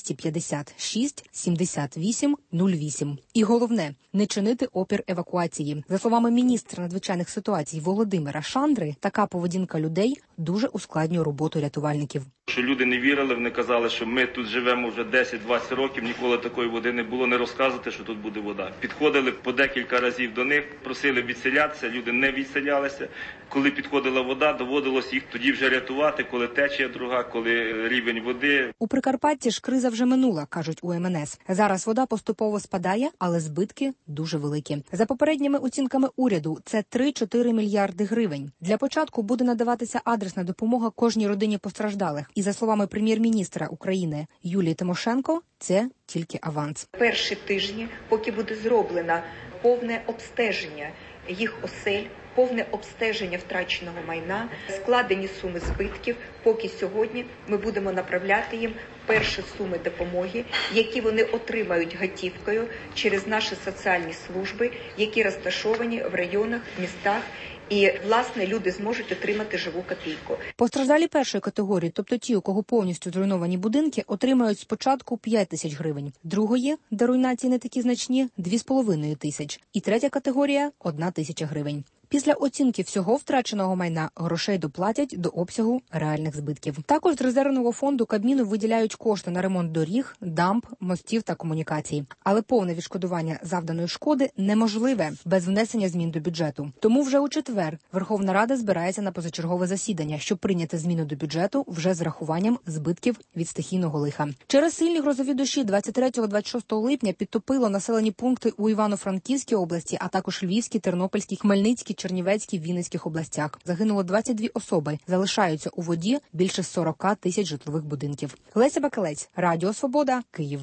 256 78 08. І головне – не чинити опір евакуації. За словами міністра надзвичайних ситуацій Володимира Шандри, така поведінка людей дуже ускладнює роботу рятувальників. Що люди не вірили, вони казали, що ми тут живемо вже 10-20 років, ніколи такої води не було, не розказувати, що тут буде вода. Підходили по декілька разів до них, просили відселятися, люди не відселялися. Коли підходила вода, доводилось їх тоді вже рятувати, коли течія друга, коли рівень води. У Прикарпатті ж криза вже минула, кажуть у МНС. Зараз вода поступово спадає, але збитки дуже великі. За попередніми оцінками уряду, це 3-4 мільярди гривень. Для початку буде надаватися адресна допомога кожній родині постраждалих. І за словами прем'єр-міністра України Юлії Тимошенко, це тільки аванс. Перші тижні, поки буде зроблено повне обстеження їх осель, повне обстеження втраченого майна, складені суми збитків, поки сьогодні ми будемо направляти їм перші суми допомоги, які вони отримають готівкою через наші соціальні служби, які розташовані в районах, містах. І, власне, люди зможуть отримати живу копійку. Постраждалі першої категорії, тобто ті, у кого повністю зруйновані будинки, отримають спочатку 5 тисяч гривень. Другої, де руйнації не такі значні, 2,5 тисяч. І третя категорія – 1 тисяча гривень. Після оцінки всього втраченого майна грошей доплатять до обсягу реальних збитків. Також з резервного фонду Кабміну виділяють кошти на ремонт доріг, дамб, мостів та комунікацій. Але повне відшкодування завданої шкоди неможливе без внесення змін до бюджету. Тому вже у четвер Верховна Рада збирається на позачергове засідання, щоб прийняти зміни до бюджету вже з рахуванням збитків від стихійного лиха. Через сильні грозові дощі 23-26 липня підтопило населені пункти у Івано-Франківській області, а також Львівській, Тернопільській, Хмельницькій, Чернівецькій, Вінницьких областях. Загинуло 22 особи. Залишаються у воді більше 40 тисяч житлових будинків. Леся Бакалець, Радіо Свобода, Київ.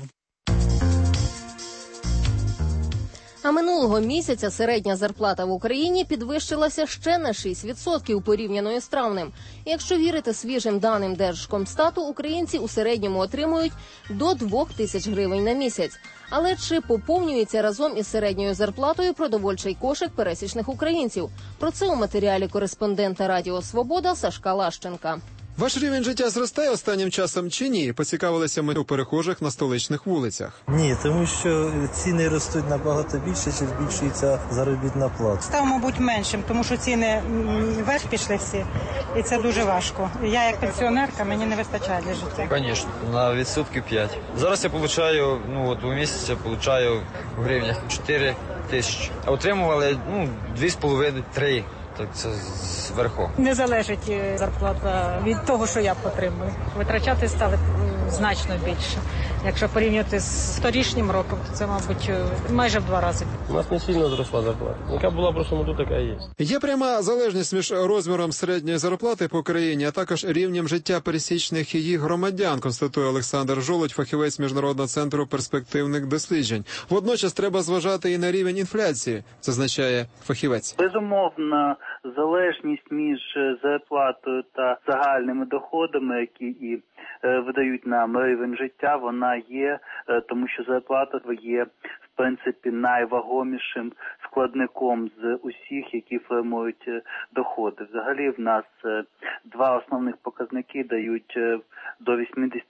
А минулого місяця середня зарплата в Україні підвищилася ще на 6% порівняно із травнем. Якщо вірити свіжим даним Держкомстату, українці у середньому отримують до 2 тисяч гривень на місяць. Але чи поповнюється разом із середньою зарплатою продовольчий кошик пересічних українців? Про це у матеріалі кореспондента Радіо Свобода Сашка Лащенка. Ваш рівень життя зростає останнім часом чи ні? Поцікавилися ми у перехожих на столичних вулицях. Ні, тому що ціни ростуть набагато більше, чи збільшується заробітна плата. Став, мабуть, меншим, тому що ціни вверх пішли всі, і це дуже важко. Я як пенсіонерка, мені не вистачає для життя. Звісно, на відсотків 5. Зараз я получаю, у місяць я получаю в гривнях 4 тисячі. А отримували 2,5-3. Так це зверху. Не залежить зарплата від того, що я отримую. Витрачати стали значно більше. Якщо порівняти з торішнім роком, то це, мабуть, майже в 2 рази. У нас не сильно зросла зарплата. Яка була в прошлому году, така і є. Є пряма залежність між розміром середньої зарплати по країні, а також рівнем життя пересічних її громадян, констатує Олександр Жолудь, фахівець Міжнародного центру перспективних досліджень. Водночас треба зважати і на рівень інфляції, зазначає фахівець. Безумовно, залежність між зарплатою та загальними доходами, які і видають нам рівень життя, вона є, тому що зарплата є, в принципі, найвагомішим складником з усіх, які формують доходи. Взагалі в нас 2 основних показники дають до 80%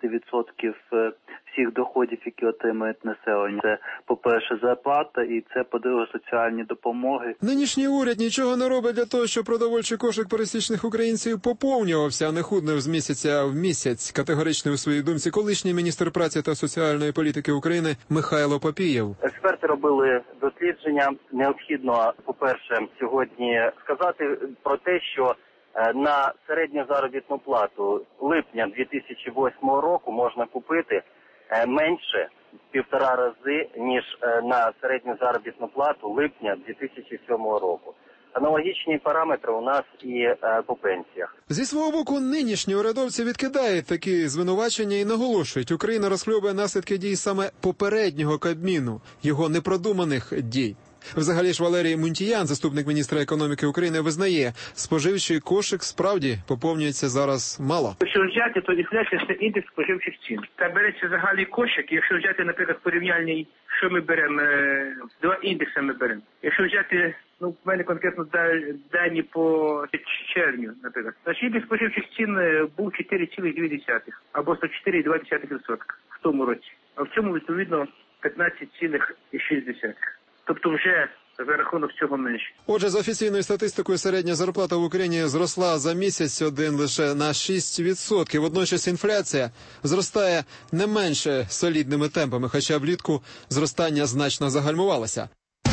всіх доходів, які отримують населення. Це, по-перше, зарплата і це, по-друге, соціальні допомоги. Нинішній уряд нічого не робить для того, щоб продовольчий кошик пересічних українців поповнювався, а не худнув з місяця в місяць. Категорично у своїй думці колишній міністр праці та соціальної політики України Михайло Папієв. Експерти робили дослідження. Необхідно, по-перше, сьогодні сказати про те, що на середню заробітну плату липня 2008 року можна купити менше в 1,5 рази, ніж на середню заробітну плату липня 2007 року. Аналогічні параметри у нас і по пенсіях. Зі свого боку, нинішні урядовці відкидають такі звинувачення і наголошують, Україна розхльобує наслідки дій саме попереднього Кабміну, його непродуманих дій. Взагалі ж Валерій Мунтіян, заступник міністра економіки України, визнає, споживчий кошик справді поповнюється зараз мало. Якщо взяти, то інфляція – це індекс споживчих цін. Та береться загальний кошик, якщо взяти, наприклад, порівняльний, що ми беремо, 2 індекси ми беремо. Якщо взяти, в мене конкретно дані по червню, наприклад. Значить, індекс споживчих цін був 4,2 або 104,2% в тому році. А в цьому, відповідно, 15,6%. Тобто вже за рахунок цього менше. Отже, за офіційною статистикою, середня зарплата в Україні зросла за місяць один лише на 6%. Водночас інфляція зростає не менше солідними темпами, хоча влітку зростання значно загальмувалося.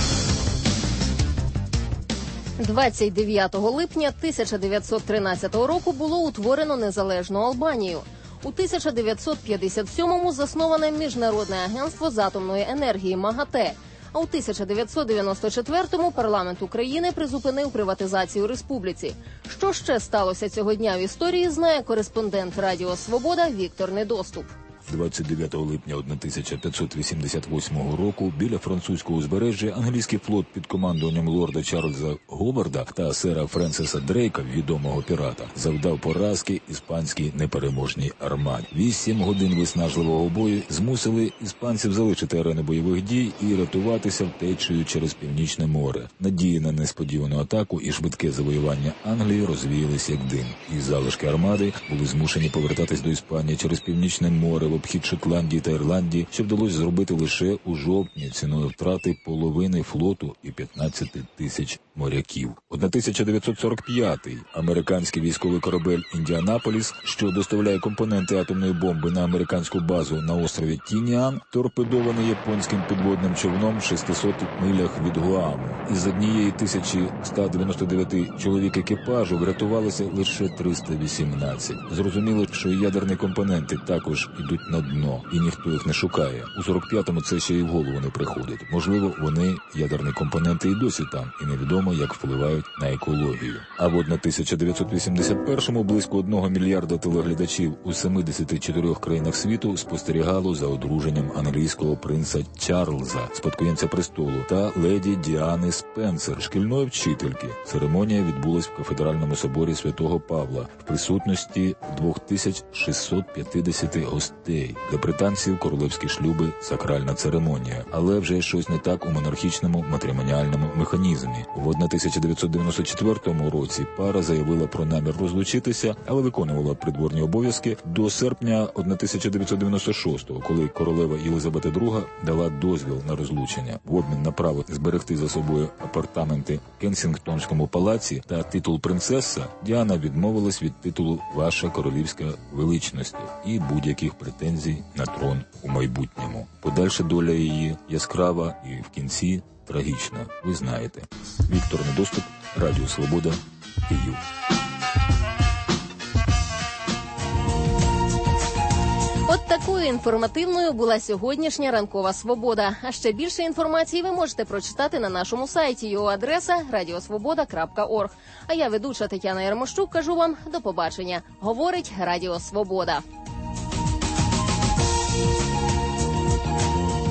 29 липня 1913 року було утворено незалежну Албанію. У 1957-му засноване Міжнародне агентство з атомної енергії МАГАТЕ. А у 1994-му парламент України призупинив приватизацію республіці. Що ще сталося цього дня в історії, знає кореспондент Радіо Свобода Віктор Недоступ. 29 липня 1588 року біля французького узбережжя англійський флот під командуванням лорда Чарльза Говарда та сера Френсиса Дрейка, відомого пірата, завдав поразки іспанській непереможній армаді. 8 годин виснажливого бою змусили іспанців залишити арену бойових дій і рятуватися втечею через Північне море. Надії на несподівану атаку і швидке завоювання Англії розвіялися як дим. І залишки армади були змушені повертатись до Іспанії через Північне море в обхід Шотландії та Ірландії, що вдалося зробити лише у жовтні ціною втрати половини флоту і 15 тисяч моряків. 1945-й американський військовий корабель «Індіанаполіс», що доставляє компоненти атомної бомби на американську базу на острові Тініан, торпедований японським підводним човном в 600 милях від Гуаму. Із 1199 чоловік екіпажу врятувалося лише 318. Зрозуміло, що ядерні компоненти також ідуть на дно, і ніхто їх не шукає. У 45-му це ще й в голову не приходить. Можливо, вони, ядерні компоненти, і досі там, і невідомо, тому, як впливають на екологію. А в 1981-му близько 1 мільярда телеглядачів у 74 країнах світу спостерігало за одруженням англійського принца Чарльза, спадкоємця престолу, та леді Діани Спенсер, шкільної вчительки. Церемонія відбулась в кафедральному соборі Святого Павла в присутності 2650 гостей. Для британців королевські шлюби – сакральна церемонія. Але вже щось не так у монархічному матримоніальному механізмі. В 1994 році пара заявила про намір розлучитися, але виконувала придворні обов'язки до серпня 1996-го, коли королева Єлизавета II дала дозвіл на розлучення. В обмін на право зберегти за собою апартаменти в Кенсінгтонському палаці та титул принцеса, Діана відмовилась від титулу «Ваша королівська величність» і будь-яких претензій на трон у майбутньому. Подальша доля її яскрава і в кінці трагічна. Ви знаєте. Віктор Недоступ, Радіо Свобода, Київ. От такою інформативною була сьогоднішня ранкова свобода. А ще більше інформації ви можете прочитати на нашому сайті. Його адреса radiosvoboda.org. А я, ведуча Тетяна Ярмощук, кажу вам до побачення. Говорить Радіо Свобода.